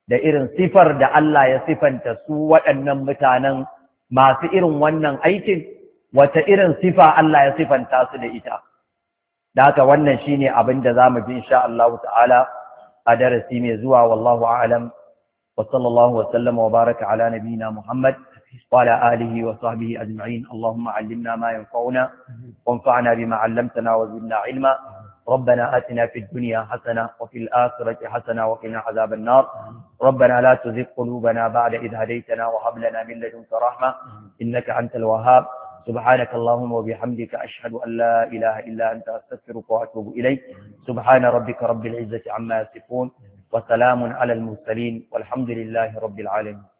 da irin sifar da Allah ya sifanta su waɗannan mutanen masu irin wannan aikin, wata irin sifa Allah ya sifanta su da ita. Da haka wannan shine abin da zamu ji insha Allah ta'ala a darasi mai zuwa. Wallahu a'lam, wa sallallahu wa sallama wa baraka ala nabiyyina Muhammad wa ala alihi wa sahbihi ajma'in. Allahumma 'allimna ma yanfa'una wanfa'na bima 'allamtana wa zidna 'ilma. ربنا آتنا في الدنيا حسنة وفي الآخرة حسنة وقنا عذاب النار. ربنا لا تزغ قلوبنا بعد إذ هديتنا وهب لنا من لدنك رحمة إنك أنت الوهاب. سبحانك اللهم وبحمدك أشهد أن لا إله إلا أنت أستغفرك وأتوب إليك. سبحان ربك رب العزة عما يصفون وسلام على المرسلين والحمد لله رب العالمين.